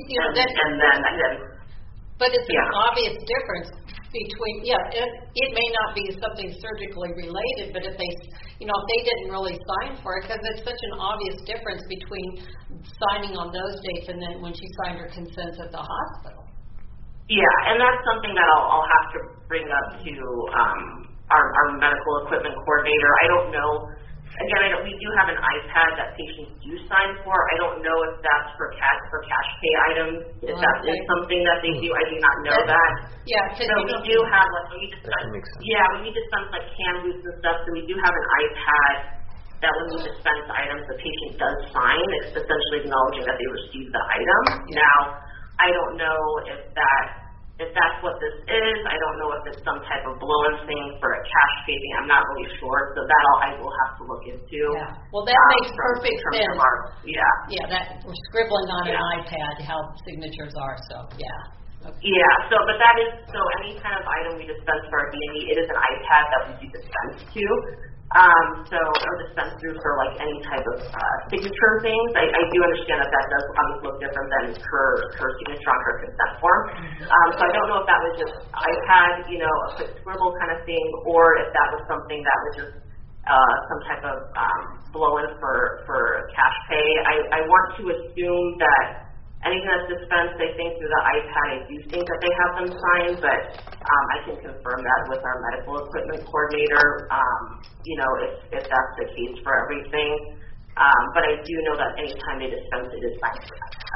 but it's an obvious difference between, it may not be something surgically related, but if they didn't really sign for it, because it's such an obvious difference between signing on those dates and then when she signed her consents at the hospital.
Yeah, and that's something that I'll have to bring up to our medical equipment coordinator. I don't know. Again, we do have an iPad that patients do sign for. I don't know if that's for cash pay items. If that is something that they do, I do not know that.
Yeah,
so we do have when we dispense like canned boots and stuff. So we do have an iPad that when we dispense items, the patient does sign. It's essentially acknowledging that they received the item. Yeah. Now, I don't know if that's what this is. I don't know if it's some type of blow-in thing for a cash pay thing. I'm not really sure. So that I will have to look into.
Yeah. Well, that makes perfect sense. Yeah, that we're scribbling on an iPad how signatures are. So yeah. Okay.
Yeah. So, but that is any kind of item we dispense for our DME, it is an iPad that we do dispense to. Or dispense through for like any type of signature things. I do understand that does obviously look different than her signature on her consent form. So I don't know if that was just iPad, a quick scribble kind of thing, or if that was something that was just some type of blow-in for cash pay. I want to assume that anything that's dispensed, I think, through the iPad, I do think that they have them signed, but I can confirm that with our medical equipment coordinator, if that's the case for everything. But I do know that anytime they dispense, it is signed for iPad.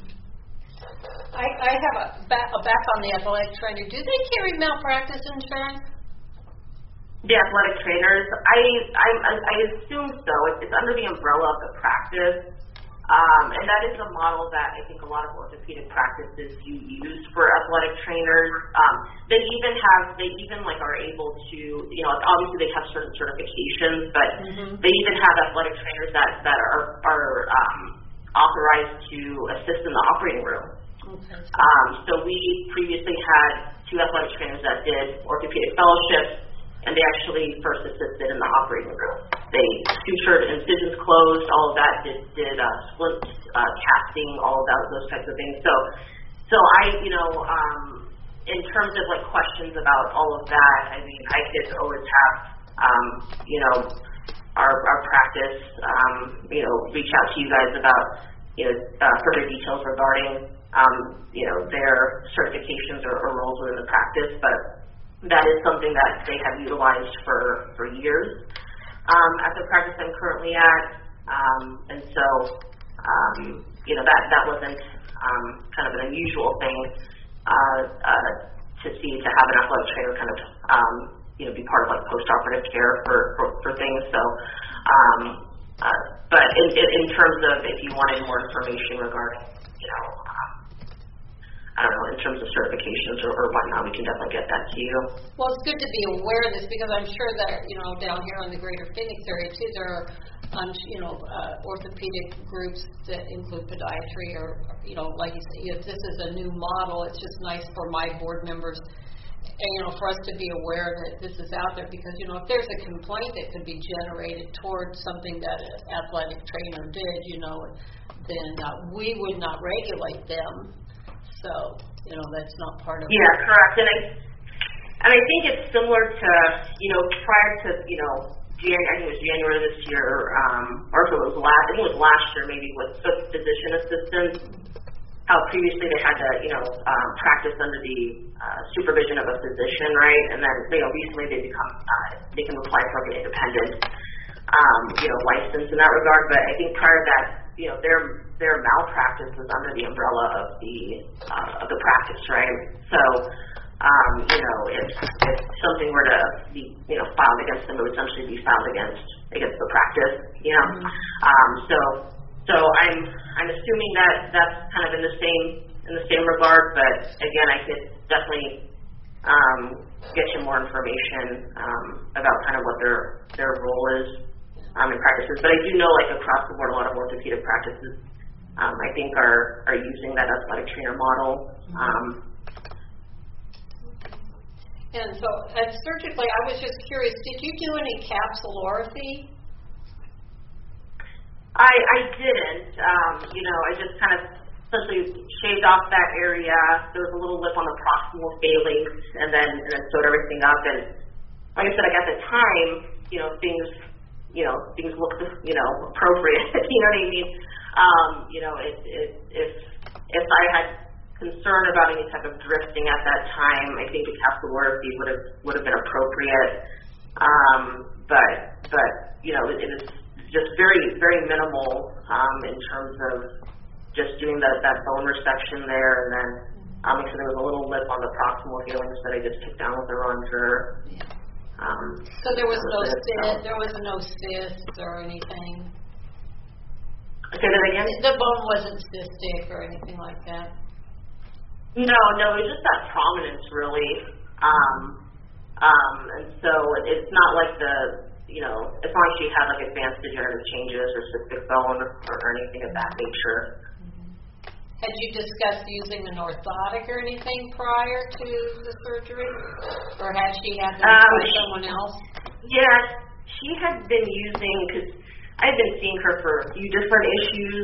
I have back on the athletic trainer. Do they carry malpractice insurance?
The athletic trainers, I assume so. It's under the umbrella of the practice. And that is a model that I think a lot of orthopedic practices do use for athletic trainers. They even are able to, obviously they have certain certifications, but they even have athletic trainers that are authorized to assist in the operating room. Okay. So we previously had 2 athletic trainers that did orthopedic fellowships, and they actually first assisted in the operating room. They sutured incisions closed, all of that, did splints, casting, all of those types of things. So I, in terms of like questions about all of that, I mean, I could always have, our practice, reach out to you guys about, further details regarding, their certifications or roles within the practice, but that is something that they have utilized for years at the practice I'm currently at, and so that wasn't kind of an unusual thing to see, to have an athletic trainer kind of be part of like post-operative care for things. So, but in terms of if you wanted more information regarding I don't know, in terms of certifications or whatnot, we can definitely get that to you.
Well, it's good to be aware of this because I'm sure that, down here in the greater Phoenix area too, there are, orthopedic groups that include podiatry or, like you said, if this is a new model, it's just nice for my board members, and, for us to be aware that this is out there because, if there's a complaint that could be generated towards something that an athletic trainer did, then we would not regulate them. So, that's not part of it.
Yeah, correct. And I think it's similar to, prior to, I think it was January this year, or if it was last year maybe with physician assistants, how previously they had to, practice under the supervision of a physician, right? And then, recently they can apply for like an independent, license in that regard. But I think prior to that, their malpractice was under the umbrella of the practice, right? So, if something were to be, filed against them, it would essentially be filed against the practice, So I'm assuming that that's kind of in the same regard, but again, I could definitely get you more information about kind of what their role is in practices. But I do know, like, across the board, a lot of orthopedic practices, I think, are using that athletic trainer model.
And so, surgically, I was just curious, did you do any capsulorrhaphy?
I didn't. I just kind of essentially shaved off that area. There was a little lip on the proximal phalanx, and then sewed everything up. And like I said, like, at the time, things looked, appropriate. You know what I mean? If I had concern about any type of drifting at that time, I think a capsulorrhaphy would have been appropriate. But it was just very, very minimal in terms of just doing that bone resection there, and then like I said, there was a little lip on the proximal phalanx that I just took down with a ronger.
So there was no cysts or anything.
Say that again?
The bone wasn't cystic or anything like that.
No, it was just that prominence, really. And so it's not like it's not like she had like advanced degenerative changes or cystic bone or anything of that nature.
Had you discussed using an orthotic or anything prior to the surgery? Or had she had them by someone else?
Yeah, she had been using, because I had been seeing her for a few different issues,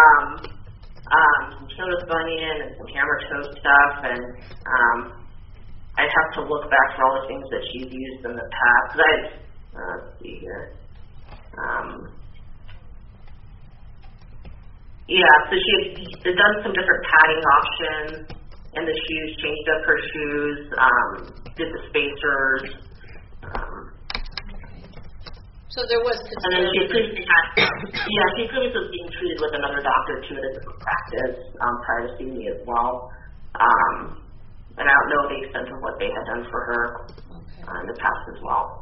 some Chodas bunion and some hammer toe stuff, and I'd have to look back for all the things that she's used in the past. Let's see here. So she had done some different padding options in the shoes, changed up her shoes, did the spacers.
So there was concern.
And then she previously was being treated with another doctor too at a different practice prior to seeing me as well. And I don't know the extent of what they had done for her in the past as well.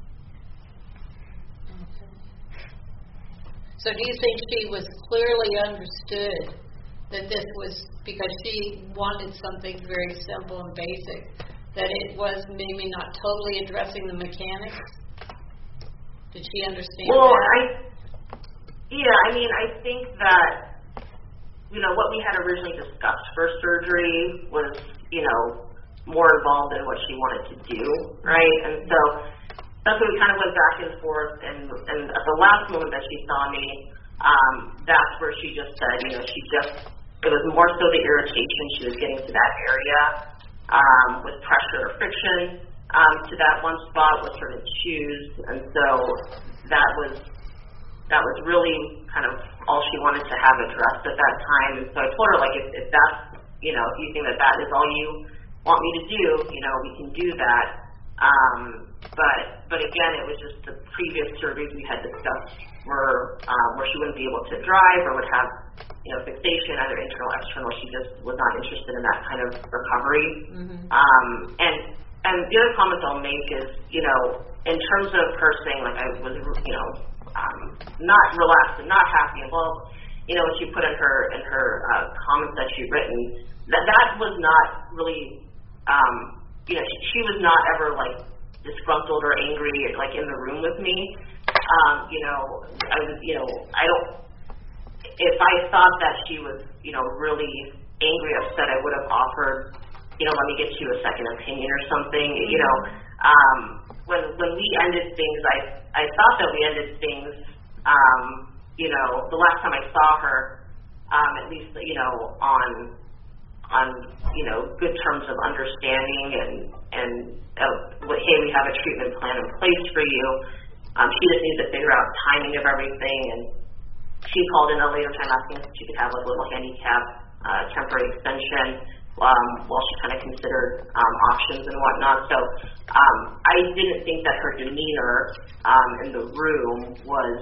So do you think she was clearly understood that this was because she wanted something very simple and basic, that it was maybe not totally addressing the mechanics? Did she understand that?
I think that, what we had originally discussed for surgery was, more involved in what she wanted to do, right? And so that's when we kind of went back and forth, and at the last moment that she saw me, that's where she just said, it was more so the irritation she was getting to that area with pressure or friction to that one spot with certain shoes, and so that was really kind of all she wanted to have addressed at that time. And so I told her, like, if that's, if you think that is all you want me to do, we can do that. But again, it was just the previous surgeries we had discussed where she wouldn't be able to drive or would have, fixation, either internal or external. She just was not interested in that kind of recovery. And the other comments I'll make is, in terms of her saying, like, I was, not relaxed and not happy, and when she put in her comments that she'd written, that was not really, she was not ever, like, disgruntled or angry, like, in the room with me. I was, if I thought that she was, really angry, upset, I would have offered, let me get you a second opinion or something. When we ended things, I thought that we ended things, the last time I saw her, at least, on good terms of understanding and hey, we have a treatment plan in place for you. She just needs to figure out timing of everything, and she called in a later time asking if she could have, like, a little handicap temporary extension while she kind of considered options and whatnot. So I didn't think that her demeanor in the room was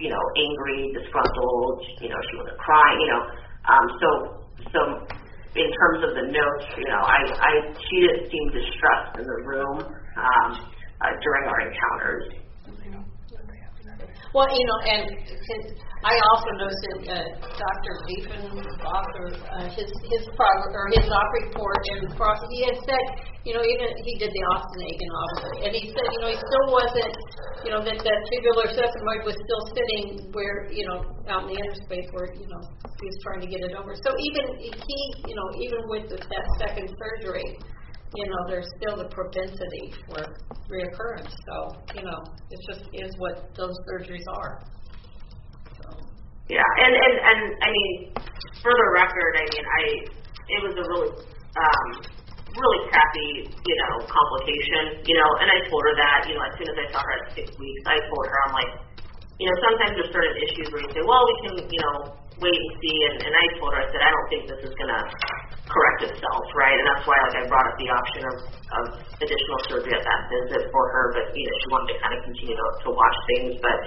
angry, disgruntled. She wasn't crying. So in terms of the notes, she didn't seem distressed in the room during our encounters.
Well, and I also noticed that Dr. Diefenbach, his op report, and he had said, even he did the Ostenagen, obviously, and he said, he still wasn't, that tubular sesamoid was still sitting where, out in the interspace where, he was trying to get it over. So even he, even with that second surgery, there's still the propensity for reoccurrence. So, it just is what those surgeries are. So.
Yeah, and I mean, for the record, it was a really crappy, complication, and I told her that, as soon as I saw her at 6 weeks, I told her, I'm like, sometimes there's certain issues where you say, well, we can, wait and see, and I told her, I said, I don't think this is going to correct itself, right? And that's why, I brought up the option of additional surgery at that visit for her, but, she wanted to kind of continue to watch things, but,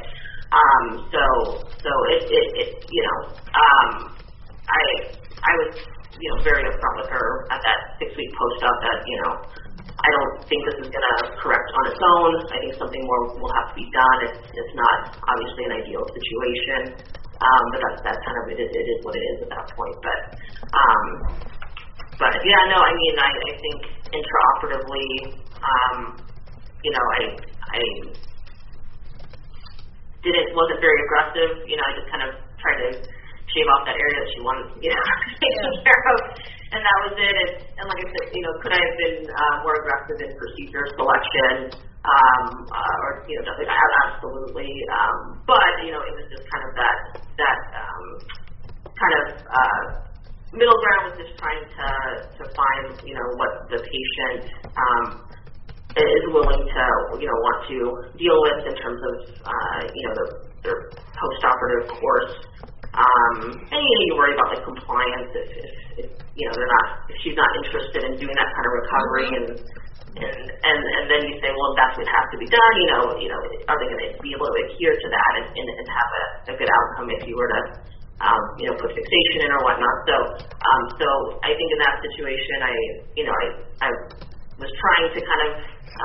so I was, very upfront with her at that 6-week post-op that, I don't think this is going to correct on its own. I think something more will have to be done. It's not obviously an ideal situation, but that's kind of it is what it is at that point. But yeah, no, I mean, I think intraoperatively, I wasn't very aggressive. I just kind of tried to shave off that area that she wanted, taken care of, and that was it. And like I said, could I have been more aggressive in procedure selection, or absolutely. But it was just kind of that kind of middle ground was just trying to find what the patient is willing to want to deal with in terms of their post-operative course. And you worry about like compliance if she's not interested in doing that kind of recovery, and then you say, well, that's what has to be done. Are they going to be able to adhere to that and have a good outcome if you were to put fixation in or whatnot? So I think in that situation, I was trying to kind of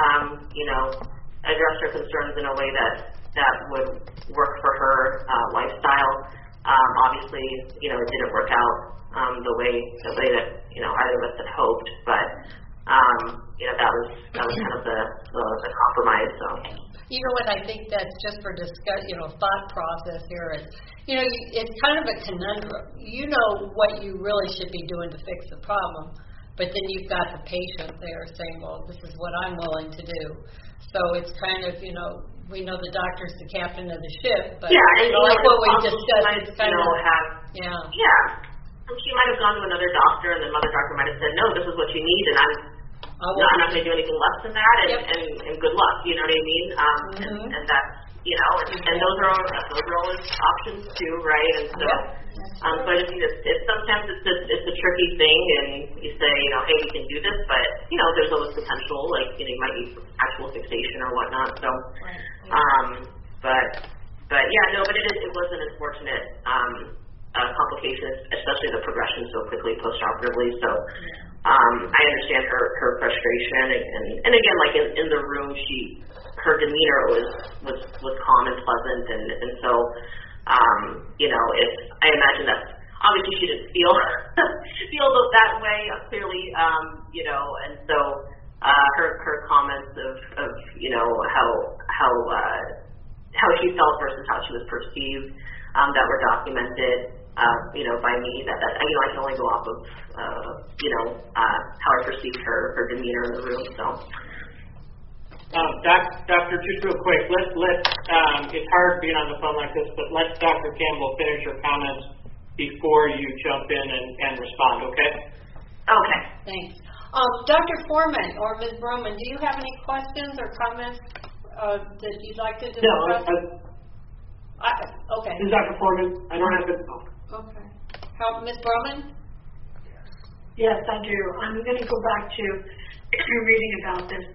address her concerns in a way that would work for her lifestyle. Obviously, it didn't work out the way that either of us had hoped, but that was kind of the compromise. So
what I think that's just for thought process here is, it's kind of a conundrum. You know what you really should be doing to fix the problem, but then you've got the patient there saying, well, this is what I'm willing to do. So it's kind of, we know the doctor's the captain of the ship, but
and
like what we discussed, it's kind of,
Yeah. And she might have gone to another doctor, and the other doctor might have said, no, this is what you need, and I'm not going to do anything less than that, and good luck, you know what I mean? And that's, and those are always options too, right? And so, so I just think sometimes it's a tricky thing, and you say, hey, we can do this, but, there's always potential, like, you might need actual fixation or whatnot, so, but it was an unfortunate, complication, especially the progression so quickly postoperatively, so, I understand her frustration, and again, like in the room, her demeanor was calm and pleasant, and so, if I imagine that obviously she didn't feel that way clearly, and so her comments of how she felt versus how she was perceived, that were documented. By me, that I can only go off of how I perceived her demeanor in the room. So,
Doctor, just real quick, it's hard being on the phone like this, but let Dr. Campbell finish her comments before you jump in and respond. Okay?
Okay.
Thanks. Dr. Foreman or Ms. Broman, do you have any questions or comments that you'd like to discuss?
No.
Okay.
This is Dr. Foreman. I don't have it.
Okay. Ms. Broman?
Yes, I do. I'm going to go back to reading about this.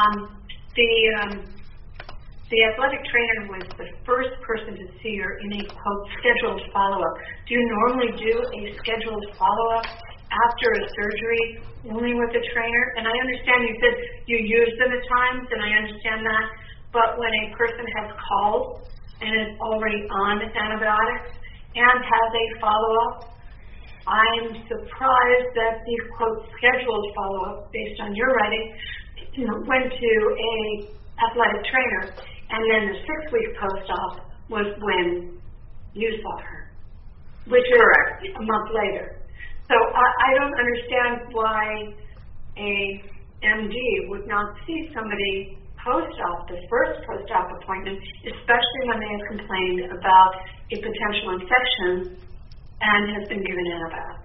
The athletic trainer was the first person to see her in a, quote, scheduled follow-up. Do you normally do a scheduled follow-up after a surgery only with a trainer? And I understand you said you use them at times, and I understand that, but when a person has called and is already on antibiotics and has a follow-up, I'm surprised that the, quote, scheduled follow-up, based on your writing, went to a athletic trainer, and then the 6-week post-op was when you saw her, which is a month later. So I don't understand why a MD would not see somebody post-op, the first post-op appointment, especially when they have complained about a potential infection and has been given antibiotics.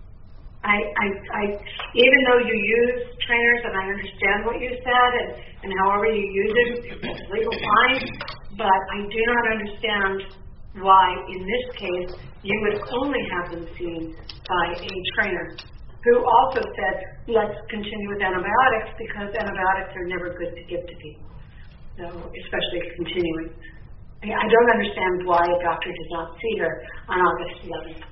Even though you use trainers, and I understand what you said, and however you use it, it's legal fine, but I do not understand why, in this case, you would only have them seen by a trainer who also said, let's continue with antibiotics because antibiotics are never good to give to people, so especially continuing. I don't understand why a doctor did not see her on August 11th.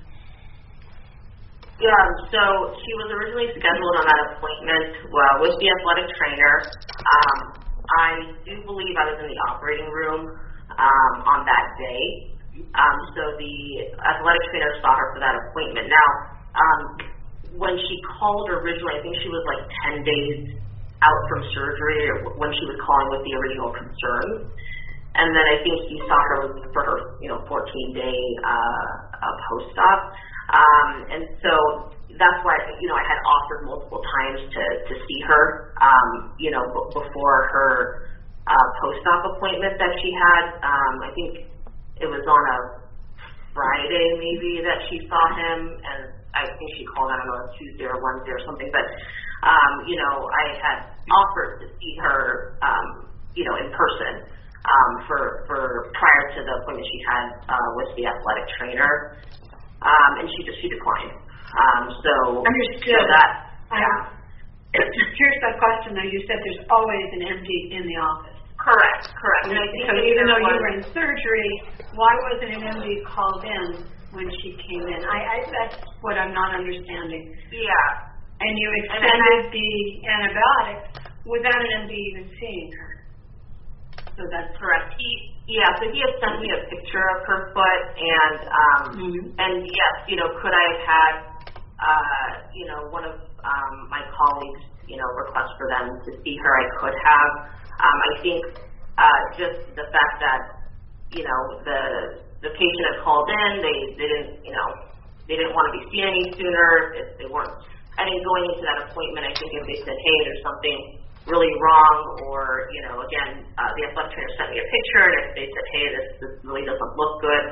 Yeah, so she was originally scheduled on that appointment with the athletic trainer. I do believe I was in the operating room on that day. So the athletic trainer saw her for that appointment. Now, when she called originally, I think she was like 10 days out from surgery, or when she was calling with the original concern. And then I think he saw her for her, 14-day post-op. And so that's why, I had offered multiple times to see her, before her post-op appointment that she had. I think it was on a Friday maybe that she saw him, and I think she called, I don't know, Tuesday or Wednesday or something, but, I had offered to see her, in person, for prior to the appointment she had, with the athletic trainer, and she declined. So,
understood.
So that,
here's that question though, you said there's always an MD in the office.
Correct. And I think
so even though you were in surgery, why wasn't an MD called in when she came in? That's what I'm not understanding.
Yeah.
And you extended the antibiotics without an MD even seeing her. So that's
correct. So he had sent me a picture of her foot, and yes, could I have had, one of my colleagues, request for them to see her? I could have. I think just the fact that, the patient had called in, they didn't want to be seen any sooner. If they weren't, going into that appointment, I think if they said, hey, there's something really wrong, or, again, the athletic trainer sent me a picture, and if they said, hey, this really doesn't look good,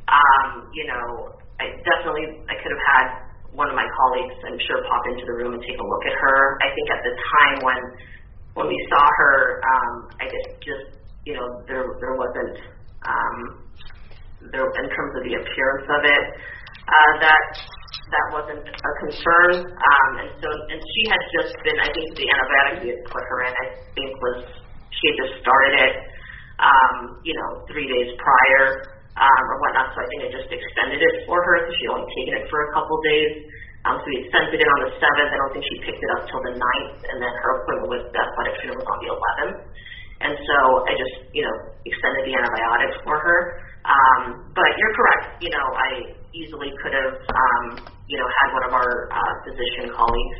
I could have had one of my colleagues, I'm sure, pop into the room and take a look at her. I think at the time when we saw her, I guess there wasn't, in terms of the appearance of it, that wasn't a concern, and she had just been, I think the antibiotic we had put her in, I think she had just started it, 3 days prior, or whatnot, so I think I just extended it for her, because she'd only taken it for a couple days, so we had sent it in on the 7th, I don't think she picked it up till the 9th, and then her appointment with the athletic trainer was on the 11th, and so I just, extended the antibiotics for her, but you're correct, I easily could have, had one of our physician colleagues,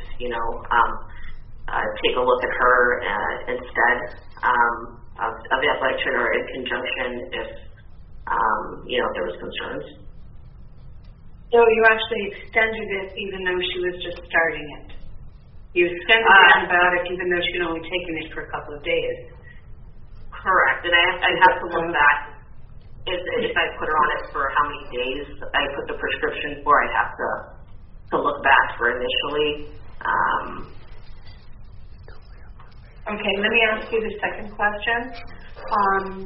take a look at her instead of the athletic trainer in conjunction if there was concerns.
So you actually extended it even though she was just starting it. You extended the antibiotic even though she'd only taken it for a couple of days.
Correct, and I'd have to look back. If I put her on it for how many days I put the prescription for, I'd have to look back for initially.
Okay, let me ask you the second question.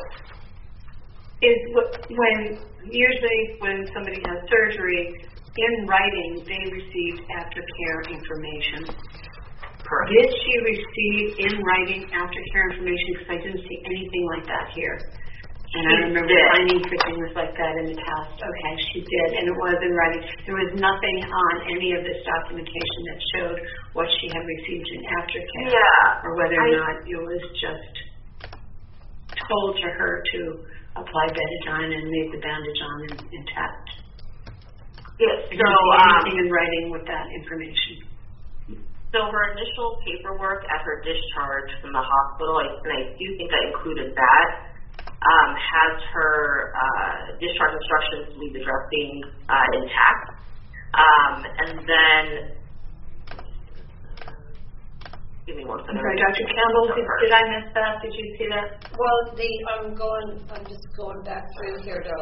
Usually when somebody has surgery, in writing, they received aftercare information.
Correct.
Did she receive in writing aftercare information? Because I didn't see anything like that here. And I remember signing for things like that in the past. Okay, she did, and it was in writing. There was nothing on any of this documentation that showed what she had received in aftercare.
Yeah.
Or whether or not it was just told to her to apply Betadine and leave the bandage on intact.
Yes,
I didn't see anything in writing with that information.
So her initial paperwork at her discharge from the hospital, and I do think I included that, has her discharge instructions to leave the dressing intact. And then, give me one second.
Sorry, Dr. Campbell, did I miss that? Did you see that?
Well, I'm just going back through here to,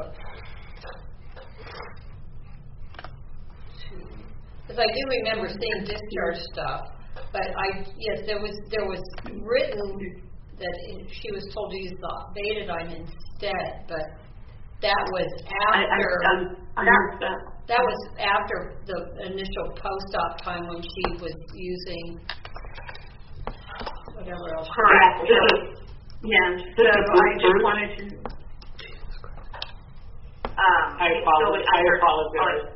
because I do remember seeing discharge stuff, but yes, there was written that she was told to use the Betadine instead, but that was after. That was after the initial post-op time when she was using whatever else.
Correct. Yes. So I just wanted to.
I apologize.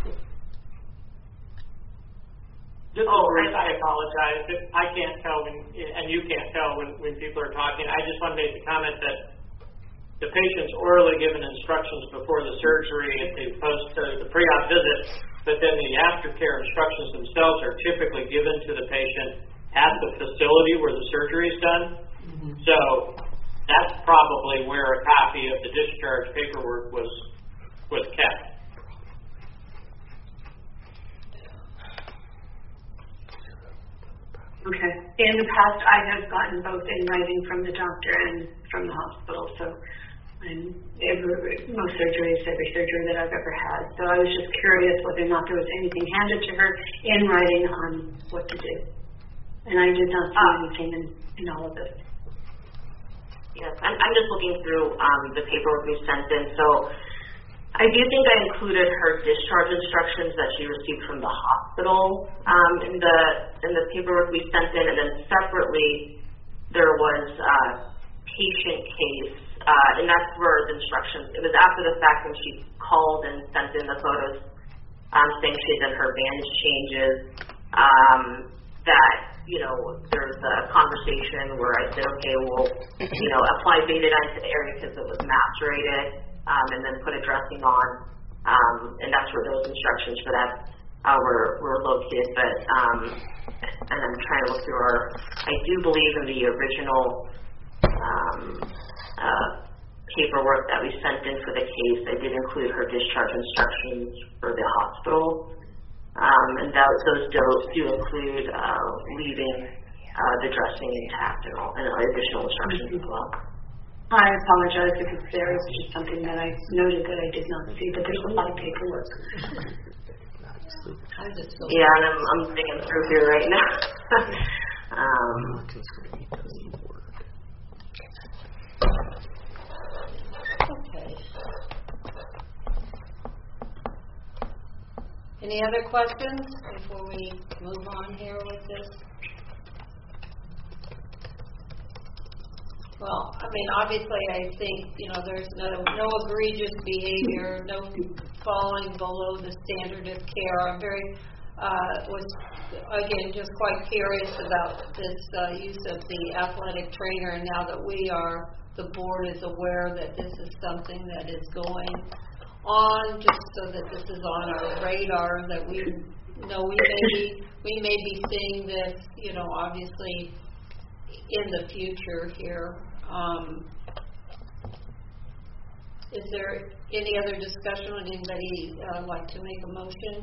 I apologize. I can't tell and you can't tell when people are talking. I just want to make the comment that the patient's orally given instructions before the surgery at the pre-op visit, but then the aftercare instructions themselves are typically given to the patient at the facility where the surgery is done. Mm-hmm. So that's probably where a copy of the discharge paperwork was kept.
Okay. In the past, I have gotten both in writing from the doctor and from the hospital. So, most surgeries, every surgery that I've ever had. So I was just curious whether or not there was anything handed to her in writing on what to do. And I did not see anything in all of this.
Yes, I'm just looking through the paperwork we sent in. So I do think I included her discharge instructions that she received from the hospital in the paperwork we sent in, and then separately there was a patient case, and that's where the instructions. It was after the fact when she called and sent in the photos saying she had done her bandage changes. That there's a conversation where I said, okay, well, apply Betadine to the area because it was macerated. And then put a dressing on, and that's where those instructions for that were located. But and I'm trying to look through I do believe in the original paperwork that we sent in for the case, I did include her discharge instructions for the hospital, and those do include leaving the dressing intact and additional instructions as well.
I apologize because there is just something that I noted that I did not see, but there's a lot of paperwork.
Yeah, and I'm thinking through here right now.
Okay. Any other questions before we move on here with this? Well, obviously, I think, there's no egregious behavior, no falling below the standard of care. I'm was again just quite curious about this use of the athletic trainer, and now that the board is aware that this is something that is going on, just so that this is on our radar, that we may be seeing this, obviously in the future here. Is there any other discussion? Would anybody like to make a motion?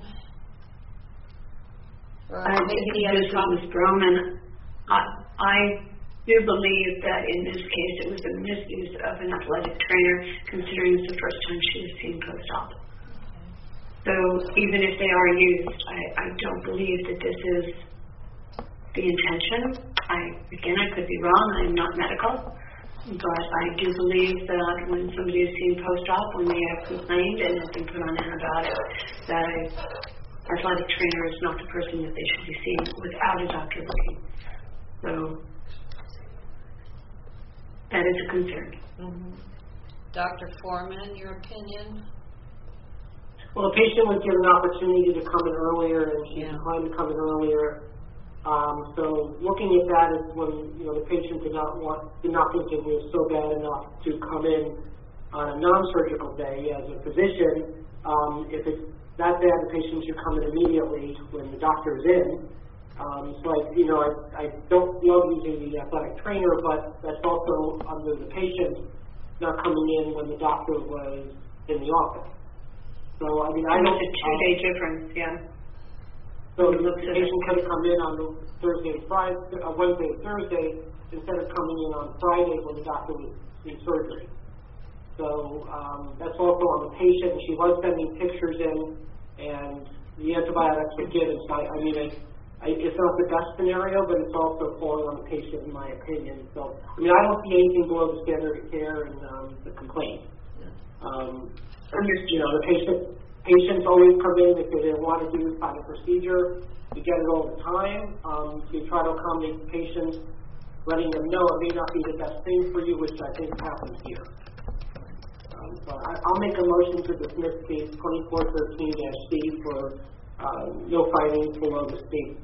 Or make any other comments?
Ms. Broman, I do believe that in this case it was a misuse of an athletic trainer, considering it's the first time she was seen post-op. So even if they are used, I don't believe that this is the intention. I could be wrong. I'm not medical. But I do believe that when somebody is seen post-op, when they have complained and has been put on antibiotics, that an athletic trainer is not the person that they should be seeing without a doctor looking. So that is a concern.
Mm-hmm. Dr. Foreman, your opinion?
Well, the patient was given an opportunity to come in earlier, and she declined to come in earlier. So looking at that is when the patient did not think it was so bad enough to come in on a non-surgical day. As a physician, if it's that bad, the patient should come in immediately when the doctor's in. So I don't love using the athletic trainer, but that's also under the patient not coming in when the doctor was in the office. So I mean, I don't.
It's a 2-day difference, yeah.
So the patient could have come in on the Wednesday and Thursday instead of coming in on Friday when the doctor was in surgery. So that's also on the patient. She was sending pictures in, and the antibiotics were given. So I mean, it's not the best scenario, but it's also falling on the patient, in my opinion. So I mean, I don't see anything below the standard of care in the complaint. The patients always come in if they want to do this kind of procedure. We get it all the time. We try to accommodate the patients, letting them know it may not be the best thing for you, which I think happens here. So I'll make a motion to dismiss case 2413-C for no findings below the state.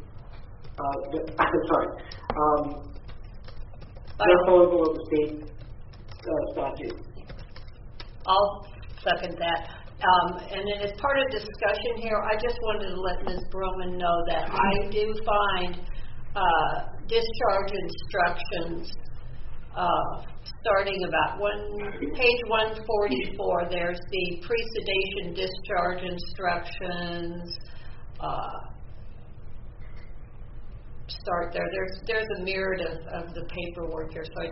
Not falling below the state statute.
I'll second that. And then as part of discussion here, I just wanted to let Ms. Broman know that I do find discharge instructions starting about page 144. There's the pre-sedation discharge instructions. Start there. There's a myriad of the paperwork here, so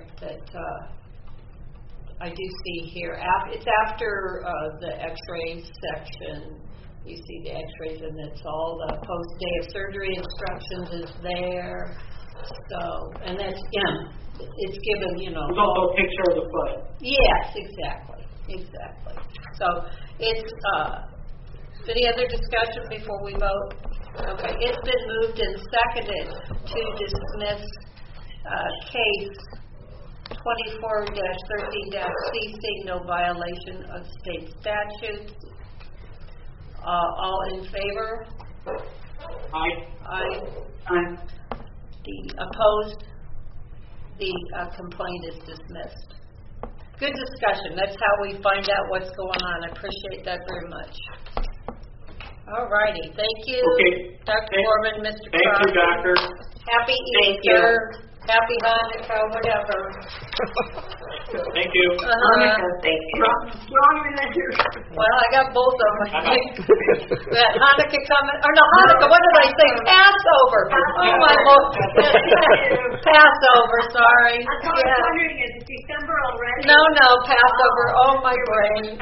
I do see here. It's after the X-ray section. You see the X-rays, and it's all the post-day of surgery instructions is there. So, and that's it's given.
There's also a picture of the foot.
Yes, exactly. So it's. Any other discussion before we vote? Okay, it's been moved and seconded to dismiss case 24-13-C, seeing no violation of state statutes. All in favor?
Aye.
Aye. Opposed? The complaint is dismissed. Good discussion. That's how we find out what's going on. I appreciate that very much. All righty. Thank you, Dr. Foreman, Mr.
Thank you, Doctor.
Happy Easter. Happy Hanukkah, whatever.
Thank you.
Thank you.
Well, I got both of them. That Hanukkah coming, or no, Hanukkah, what did I say? Passover. Oh, my Lord. Passover, sorry.
I was wondering, is it December already?
No, Passover. Oh, my brain.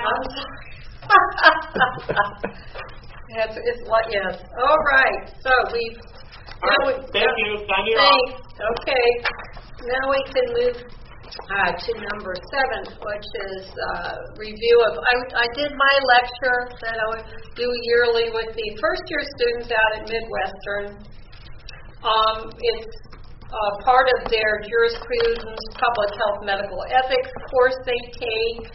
It's what? Yes. All right. So we've.
Thank you. Sign you
Thanks.
off.
Okay. Now we can move to number 7, which is review of. I did my lecture that I would do yearly with the first-year students out at Midwestern. It's part of their jurisprudence, public health, medical ethics course they take.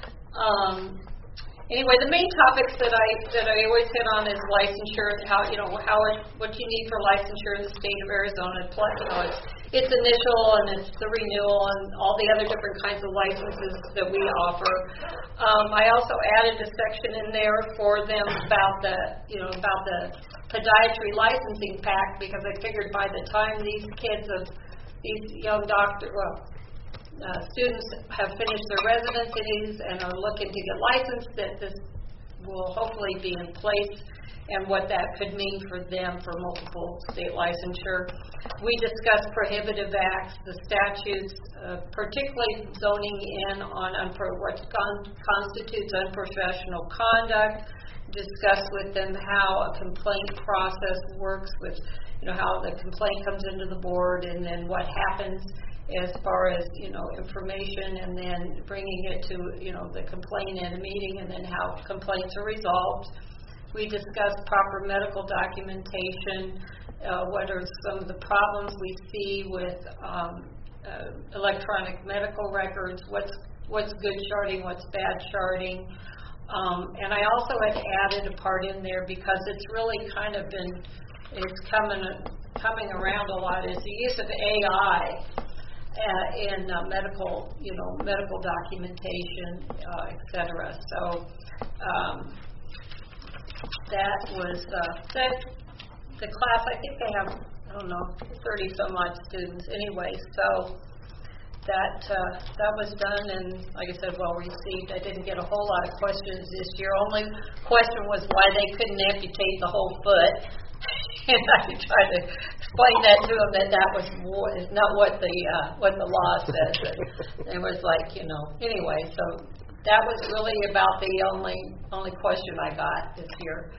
Anyway, the main topics that I always hit on is licensure, what you need for licensure in the state of Arizona. It's initial and it's the renewal and all the other different kinds of licenses that we offer. I also added a section in there for them about the podiatry licensing pact, because I figured by the time these young students have finished their residencies and are looking to get licensed, that this will hopefully be in place, and what that could mean for them for multiple state licensure. We discussed prohibitive acts, the statutes, particularly zoning in on what constitutes unprofessional conduct. Discuss with them how a complaint process works, with how the complaint comes into the board, and then what happens as far as information, and then bringing it to the complaint in a meeting, and then how complaints are resolved. We discussed proper medical documentation, what are some of the problems we see with electronic medical records, what's good sharding, what's bad sharding. And I also had added a part in there because it's really kind of it's coming around a lot, is the use of AI in medical documentation, et cetera. So that was the class. I think they have, 30 some odd students anyway. So that was done, and like I said, well received. I didn't get a whole lot of questions this year. Only question was why they couldn't amputate the whole foot. And I tried to explain that to them that was not what the law says. It was like, anyway. So that was really about the only question I got this year.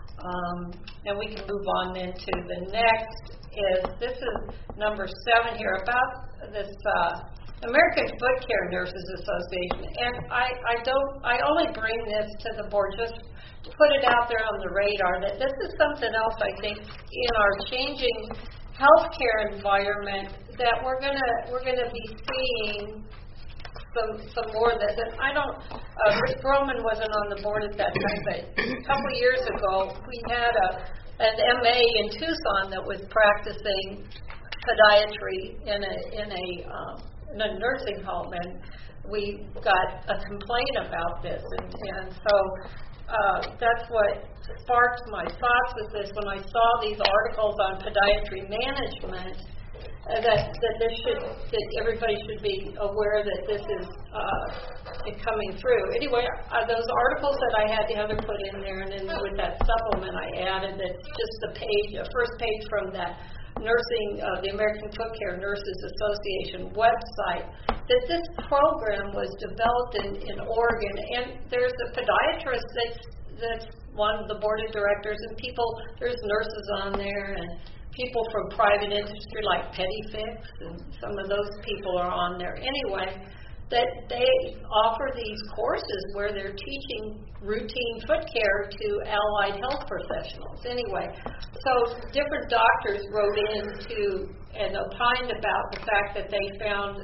And we can move on then to the next. This is number 7 here about this American Foot Care Nurses Association. And I only bring this to the board just to put it out there on the radar that this is something else I think in our changing healthcare environment that we're gonna be seeing some more of this. And I don't, Rick Broman wasn't on the board at that time, but a couple of years ago we had an MA in Tucson that was practicing podiatry in a nursing home, and we got a complaint about this, and so that's what sparked my thoughts with this when I saw these articles on podiatry management. That everybody should be aware that this is coming through. Anyway, those articles that I had the other put in there, and then with that supplement I added that's just a first page from that the American Foot Care Nurses Association website, that this program was developed in Oregon, and there's a podiatrist that's one of the board of directors, and there's nurses on there, and people from private industry like PettyFix, and some of those people are on there anyway, that they offer these courses where they're teaching routine foot care to allied health professionals anyway. So different doctors wrote into and opined about the fact that they found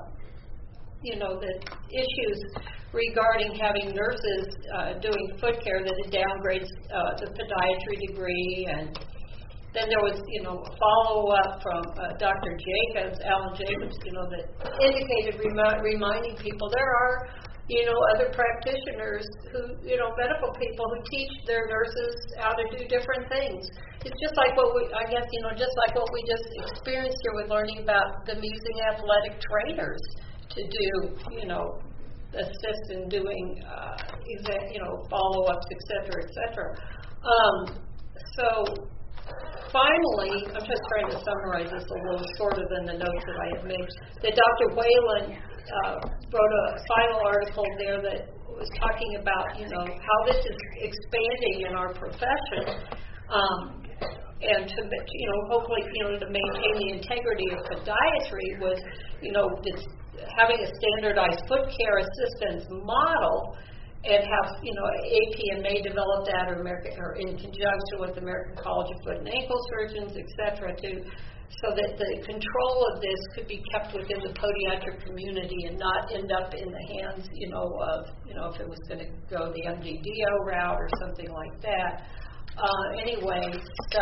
the issues regarding having nurses doing foot care, that it downgrades the podiatry degree. And then there was, a follow-up from Dr. Jacobs, Alan Jacobs, that indicated, reminding people there are, other practitioners who, medical people who teach their nurses how to do different things. It's just like what we just experienced here with learning about them using athletic trainers to do, assist in doing, follow-ups, et cetera. So finally, I'm just trying to summarize this a little shorter than the notes that I had made, that Dr. Whalen wrote a final article there that was talking about, how this is expanding in our profession, and to, hopefully, to maintain the integrity of podiatry was, having a standardized foot care assistance model, and have, AP and may develop that, or in conjunction with the American College of Foot and Ankle Surgeons, et cetera, so that the control of this could be kept within the podiatric community and not end up in the hands, of, if it was going to go the MDDO route or something like that. Anyway, so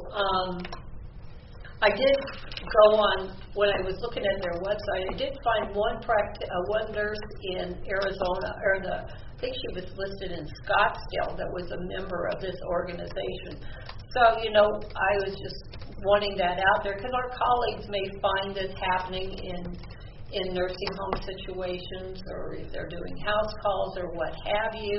I did go on, when I was looking at their website, I did find one nurse in Arizona, I think she was listed in Scottsdale, that was a member of this organization. So, I was just wanting that out there, because our colleagues may find this happening in nursing home situations, or if they're doing house calls or what have you.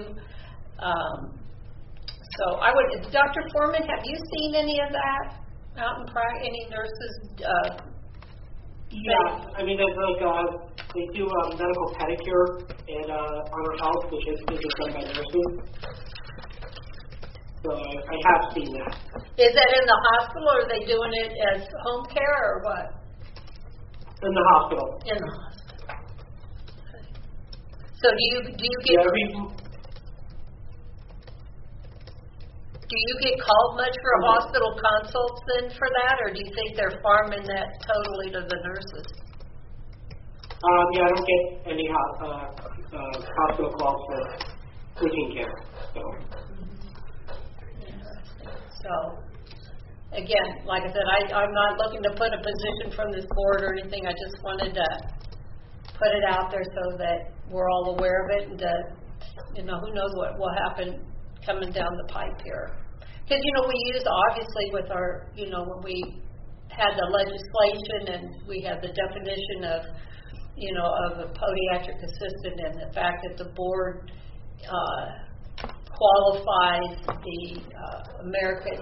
So Dr. Foreman, have you seen any of that out in practice? Any nurses?
Yeah, I mean, they do medical pedicure at Honor Health, which is done by nurses. So I have seen that.
Is that in the hospital, or are they doing it as home care, or what?
In the hospital.
In the hospital. Okay. So do you get? Do you get called much for hospital consults then for that, or do you think they're farming that totally to the nurses?
Yeah, I don't get any hospital calls for routine care, so.
So, again, like I said, I'm not looking to put a position from this board or anything. I just wanted to put it out there so that we're all aware of it, and who knows what will happen coming down the pipe here. Because, we use, obviously, with our, when we had the legislation and we had the definition of, of a podiatric assistant, and the fact that the board qualifies the American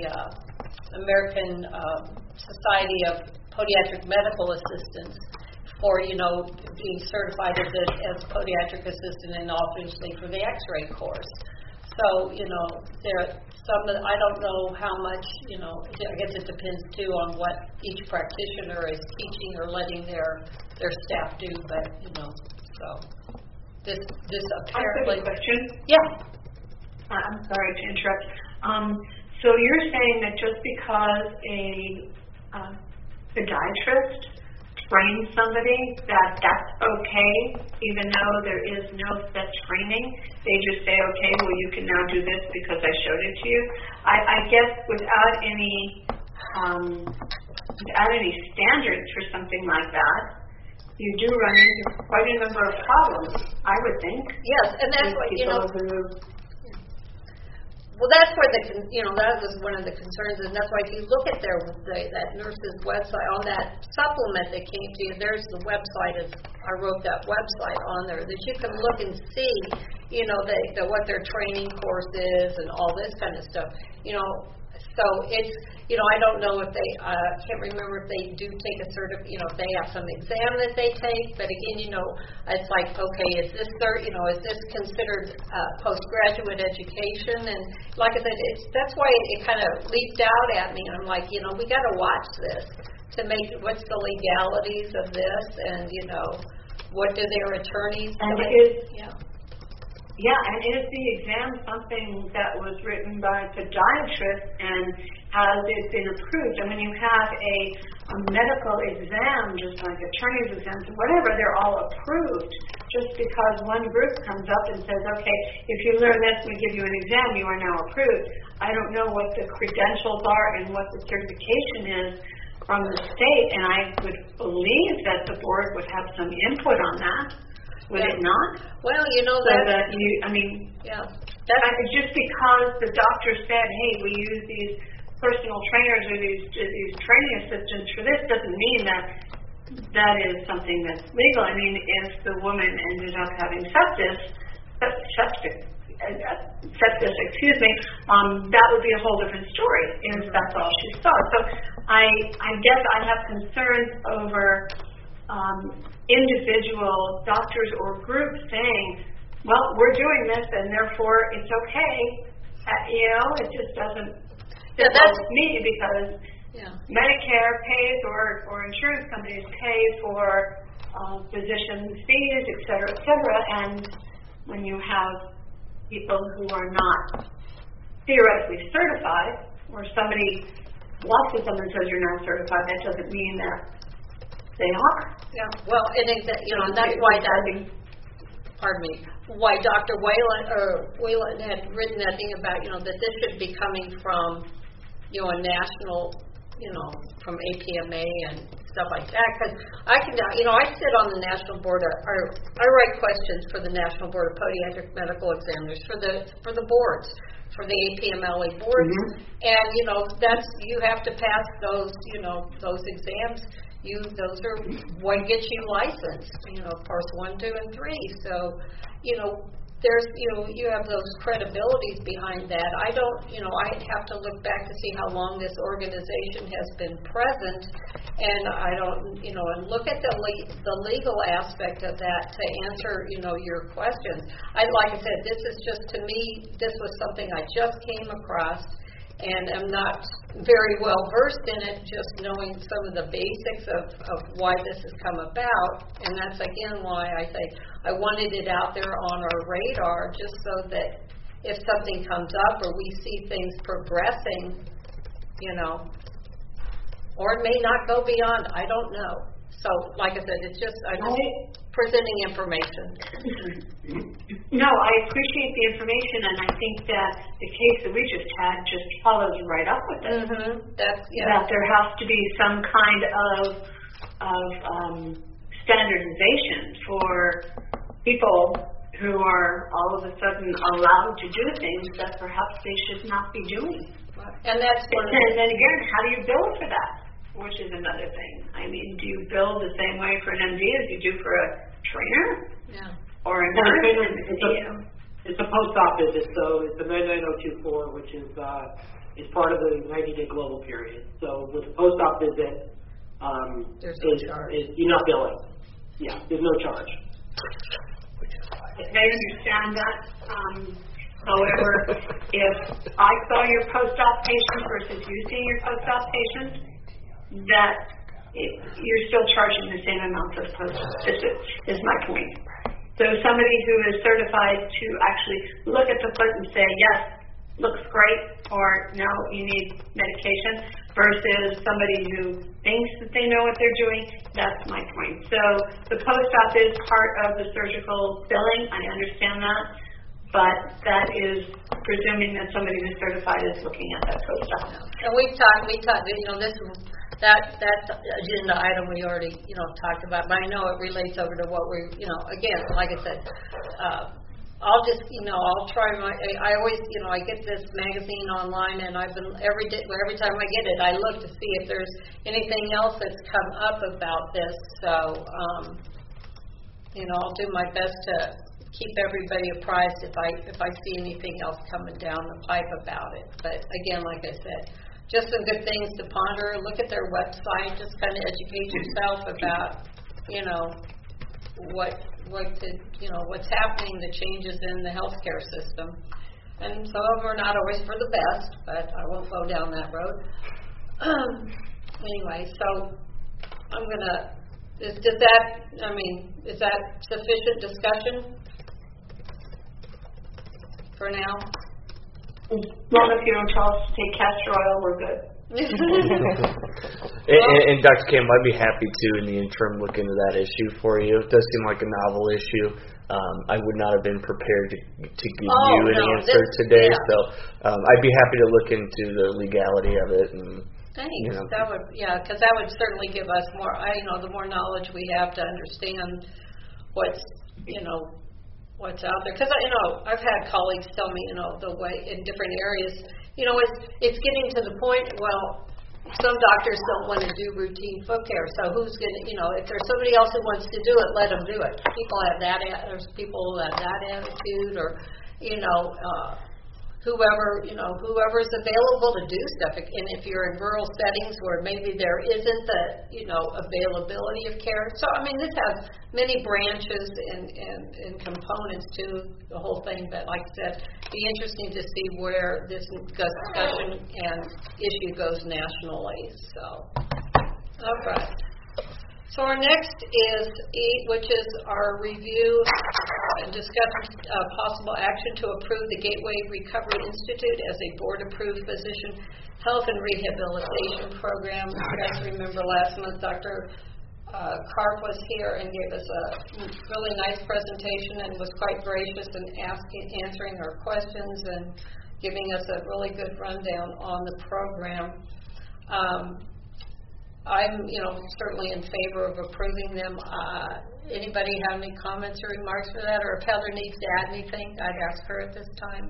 Society of Podiatric Medical Assistants for, being certified as a podiatric assistant, and obviously for the X-ray course. So, there are I don't know how much, I guess it depends too on what each practitioner is teaching or letting their staff do, but, so this apparently.
I have a question.
Yeah.
I'm sorry to interrupt. So you're saying that just because a podiatrist trains somebody, that's okay, even though there is no such training? They just say, okay, well, you can now do this because I showed it to you. I guess without any standards for something like that, you do run into quite a number of problems, I would think.
Yes, and that's what, well, that's where that was one of the concerns, and that's why if you look at that nurse's website, on that supplement that came to you, there's the website, I wrote that website on there, that you can look and see, what their training course is and all this kind of stuff. So it's, I don't know if they, can't remember if they do take a if they have some exam that they take, but again, it's like, okay, is this considered postgraduate education? And like I said, that's why it kind of leaped out at me. I'm like, we got to watch this to make, what's the legalities of this, and, what do their attorneys say?
Yeah, and is the exam something that was written by a podiatrist, and has it been approved? And when you have a medical exam, just like attorney's exams, whatever, they're all approved. Just because one group comes up and says, okay, if you learn this, we give you an exam, you are now approved. I don't know what the credentials are and what the certification is from the state, and I would believe that the board would have some input on that. Would it not?
Well,
just because the doctor said, hey, we use these personal trainers or these training assistants for this, doesn't mean that is something that's legal. I mean, if the woman ended up having sepsis, that would be a whole different story if that's all she saw. So I guess I have concerns over individual doctors or groups saying, well, we're doing this and therefore it's okay. It just doesn't sit well with me, because Medicare pays or insurance companies pay for physicians' fees, et cetera, and when you have people who are not theoretically certified, or somebody walks to someone and says you're not certified, that doesn't mean that they are.
Yeah. Well, and that's why why Dr. Whalen had written that thing about, that this should be coming from, a national, from APMA and stuff like that. Because I can, I sit on the National Board, I write questions for the National Board of Podiatric Medical Examiners for the boards, for the APMLA boards, and you have to pass those, those exams. Those are what gets you licensed, parts 1, 2, and 3. So, there's, you have those credibilities behind that. I don't, I'd have to look back to see how long this organization has been present, and I don't, and look at the legal aspect of that to answer, your questions. Like I said, this is just, to me, this was something I just came across, and I'm not very well versed in it, just knowing some of the basics of why this has come about. And that's, again, why I say I wanted it out there on our radar, just so that if something comes up or we see things progressing, or it may not go beyond, I don't know. So, like I said, it's just, I'm just presenting information.
No, I appreciate the information, and I think that the case that we just had just follows right up with it.
That's,
That there has to be some kind of standardization for people who are all of a sudden allowed to do things that perhaps they should not be doing.
And that's
and then again, how do you bill for that? Which is another thing. I mean, do you bill the same way for an MD as you do for a trainer?
Yeah.
Or a nurse?
It's a post-op visit, so it's a 99024, which is part of the 90-day global period. So with a post-op visit,
there's no charge.
You're not billing. Yeah, there's no charge.
I understand that. However, if I saw your post-op patient versus you seeing your post-op patient, you're still charging the same amount of post-op visits, is my point. So somebody who is certified to actually look at the foot and say, yes, looks great, or no, you need medication, versus somebody who thinks that they know what they're doing, that's my point. So the post-op is part of the surgical billing, I understand that, but that is presuming that somebody who's certified is looking at that post-op.
And we talked, that agenda item we already, talked about, but I know it relates over to what we, again, like I said, I'll just, I'll try I always, I get this magazine online, and I've been, every time I get it, I look to see if there's anything else that's come up about this, so, I'll do my best to keep everybody apprised if I see anything else coming down the pipe about it, but again, like I said, just some good things to ponder. Look at their website. Just kind of educate yourself about, what's happening, the changes in the healthcare system. And some of them are not always for the best, but I won't go down that road. Anyway, so I'm gonna. Is that sufficient discussion for now?
As long as you don't tell us to take castor oil, we're good.
and Dr. Campbell, I'd be happy to, in the interim, look into that issue for you. It does seem like a novel issue. I would not have been prepared to give you an answer today, so I'd be happy to look into the legality of it. And,
thanks. That would, because that would certainly give us more. The more knowledge we have to understand what's out there. Because I've had colleagues tell me, the way in different areas, it's getting to the point. Well, some doctors don't want to do routine foot care, so who's going to, if there's somebody else who wants to do it, let them do it. There's people who have that attitude, or whoever's available to do stuff. And if you're in rural settings where maybe there isn't the, availability of care. So, this has many branches and components to the whole thing. But like I said, it'd be interesting to see where this discussion and issue goes nationally. So, all right. So our next is E, which is our review and discuss possible action to approve the Gateway Recovery Institute as a board-approved physician health and rehabilitation program. You guys remember last month Dr. Karp was here and gave us a really nice presentation and was quite gracious in answering our questions and giving us a really good rundown on the program. I'm, certainly in favor of approving them. Anybody have any comments or remarks for that? Or if Heather needs to add anything, I'd ask her at this time.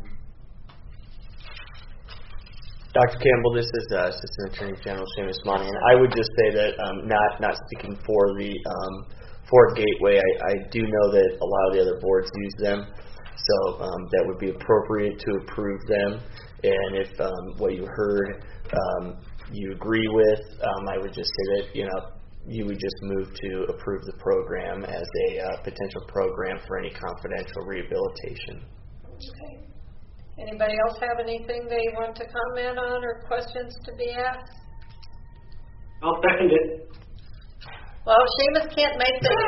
Dr. Campbell, this is Assistant Attorney General Seamus Monahan. I would just say that not speaking for the for Gateway, I do know that a lot of the other boards use them, so that would be appropriate to approve them. And if what you heard you agree with, I would just say that you would just move to approve the program as a potential program for any confidential rehabilitation.
Okay. Anybody else have anything they want to comment on or questions to be asked?
I'll second it.
Well, Seamus can't make the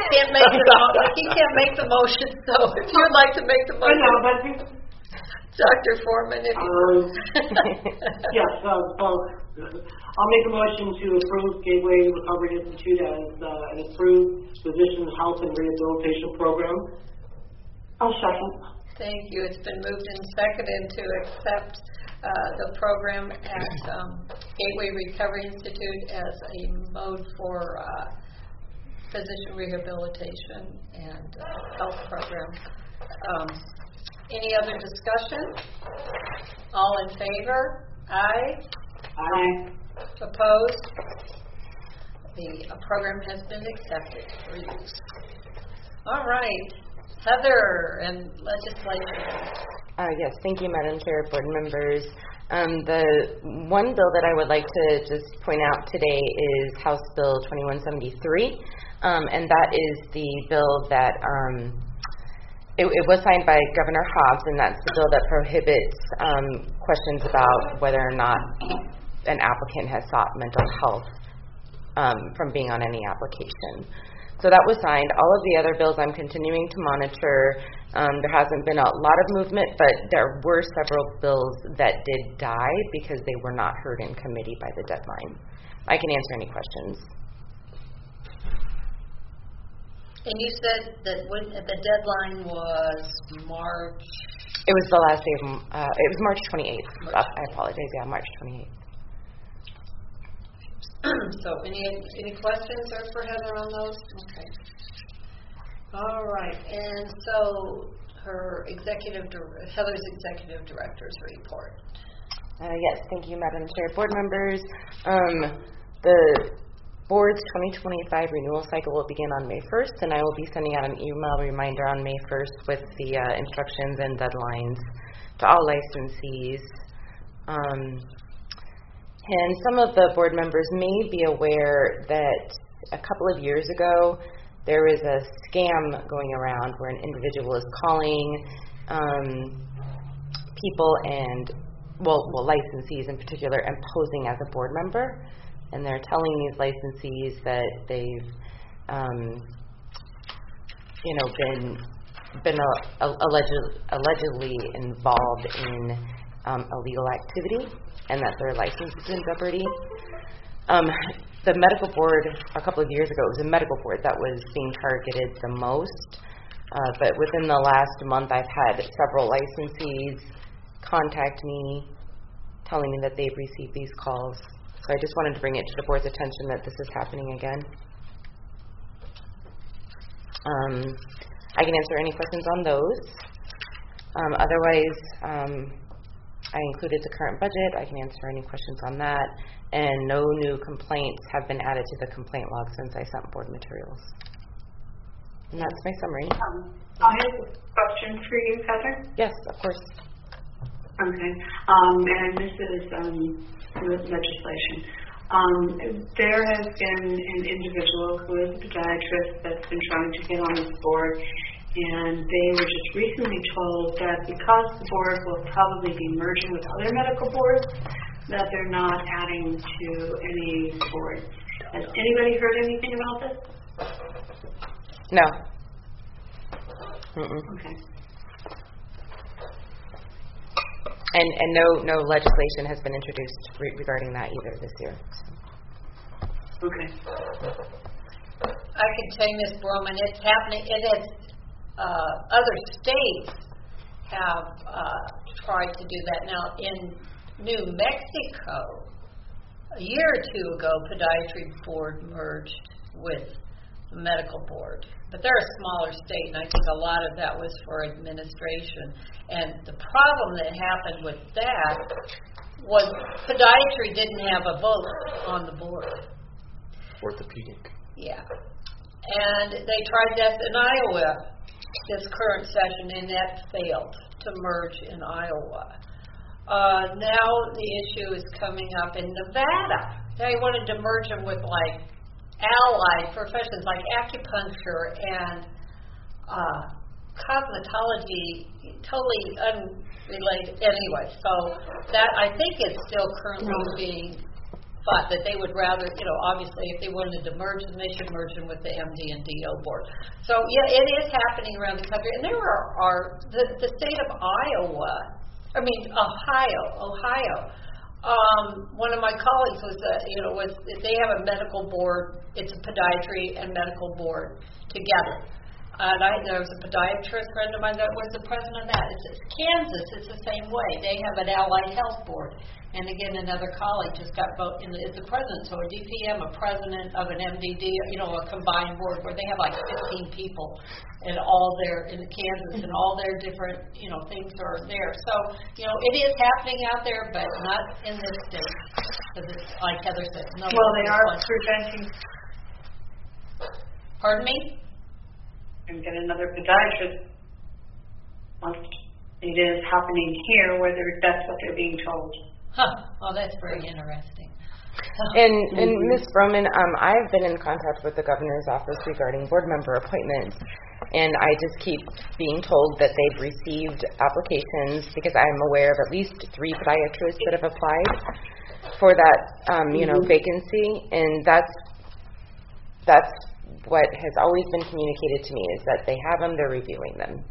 motion. So if you'd like to make the motion, Dr. Foreman, if you
yes. So I'll make a motion to approve Gateway Recovery Institute as an approved physician health and rehabilitation program.
I'll second.
Thank you. It's been moved and seconded to accept the program at Gateway Recovery Institute as a mode for physician rehabilitation and health program. Any other discussion? All in favor? Aye.
Aye.
Opposed? The program has been accepted for use. All right. Heather and legislation.
Yes, thank you, Madam Chair, board members. The one bill that I would like to just point out today is House Bill 2173, and that is the bill that it was signed by Governor Hobbs, and that's the bill that prohibits questions about whether or not an applicant has sought mental health from being on any application. So that was signed. All of the other bills I'm continuing to monitor. There hasn't been a lot of movement, but there were several bills that did die because they were not heard in committee by the deadline. I can answer any questions.
And you said that when the deadline was March?
It was the last day of, it was March 28th. I apologize, yeah, March 28th.
So any questions or for Heather on those? Okay. All right, and so Heather's executive director's report.
Yes, thank you, Madam Chair. Board members, the board's 2025 renewal cycle will begin on May 1st, and I will be sending out an email reminder on May 1st with the instructions and deadlines to all licensees. And some of the board members may be aware that a couple of years ago, there was a scam going around where an individual is calling people and, licensees in particular, and posing as a board member. And they're telling these licensees that they've, been allegedly involved in illegal activity, and that their license is in jeopardy. The medical board, a couple of years ago, it was a medical board that was being targeted the most. But within the last month, I've had several licensees contact me, telling me that they've received these calls. So I just wanted to bring it to the board's attention that this is happening again. I can answer any questions on those. Otherwise, I included the current budget. I can answer any questions on that. And no new complaints have been added to the complaint log since I sent board materials. And that's my summary.
I have a question for you, Heather.
Yes, of course.
Okay. And this is legislation. There has been an individual who is a podiatrist that's been trying to get on this board, and they were just recently told that because the board will probably be merging with other medical boards, that they're not adding to any boards. Has anybody heard anything about this?
No.
Okay.
And no legislation has been introduced regarding that either this year. So.
Okay.
I can tell you, Ms. Broman, it's happening. It is. Other states have tried to do that. Now, in New Mexico, a year or two ago, podiatry board merged with the medical board. But they're a smaller state, and I think a lot of that was for administration. And the problem that happened with that was podiatry didn't have a vote on the board.
Orthopedic.
Yeah. And they tried that in Iowa this current session, and that failed to merge in Iowa. Now the issue is coming up in Nevada. They wanted to merge them with like allied professions like acupuncture and cosmetology, totally unrelated anyway. So that, I think, is still currently being thought that they would rather, obviously if they wanted to merge them, they should merge them with the MD and DO board. So yeah, it is happening around the country, and there are the state of Ohio One of my colleagues was, they have a medical board. It's a podiatry and medical board together. And there was a podiatrist friend of mine that was the president of that. It's Kansas. It's the same way. They have an allied health board. And again, another colleague just got voted, is the president, so a DPM, a president of an MDD, a combined board where they have like 15 people and all their, in Kansas, and all their different, things are there. So, it is happening out there, but not in this state. Because it's, like Heather said, no.
Well, they are preventing.
Pardon me?
And get another podiatrist once it is happening here, whether that's what they're being told.
Huh. Well, that's very interesting.
And Ms. Froman, I've been in contact with the governor's office regarding board member appointments, and I just keep being told that they've received applications, because I'm aware of at least 3 podiatrists that have applied for that, vacancy, and that's what has always been communicated to me, is that they have them, they're reviewing them.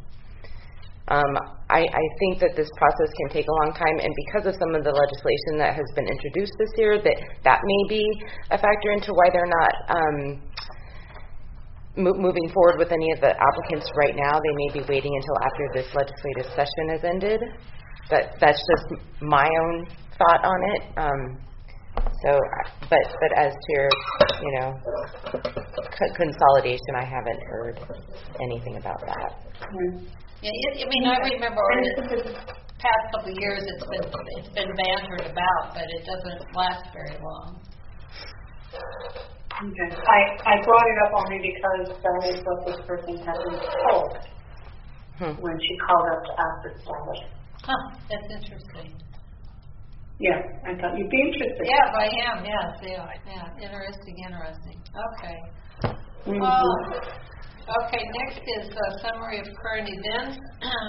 I think that this process can take a long time, and because of some of the legislation that has been introduced this year, that may be a factor into why they're not moving forward with any of the applicants right now. They may be waiting until after this legislative session has ended. That's just my own thought on it. But as to your, consolidation, I haven't heard anything about that.
Yeah, I remember in the past couple of years it's been bantered about, but it doesn't last very long.
Okay. I brought it up only because that is what this person had been told when she called up to ask for status.
Huh, that's interesting.
Yeah, I thought you'd be interested.
Yes, I am. Yes, yeah. Interesting. Okay.
Mm-hmm.
Okay, next is a summary of current events.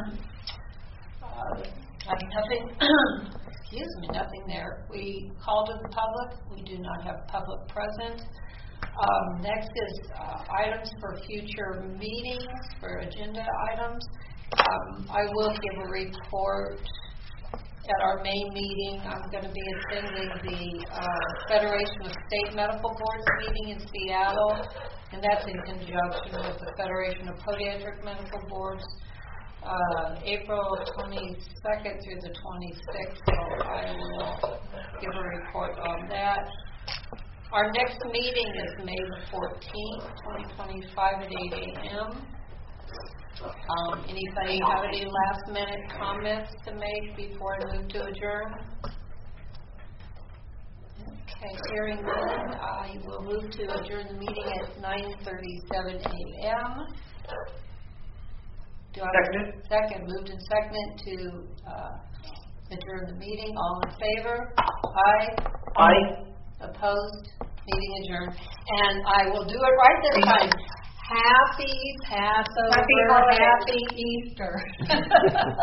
Nothing there. We call to the public. We do not have public present. Next is items for future meetings, for agenda items. I will give a report at our main meeting. I'm going to be attending the Federation of State Medical Boards meeting in Seattle, and that's in conjunction with the Federation of Podiatric Medical Boards, April 22nd through the 26th, so I will give a report on that. Our next meeting is May the 14th, 2025 at 8 a.m. Anybody have any last-minute comments to make before I move to adjourn? Okay, hearing none, I will move to adjourn the meeting at 9:37 a.m. Do I have a second? Moved and seconded to adjourn the meeting. All in favor? Aye.
Aye.
Opposed? Meeting adjourned. And I will do it right this time. Happy Passover, happy Easter.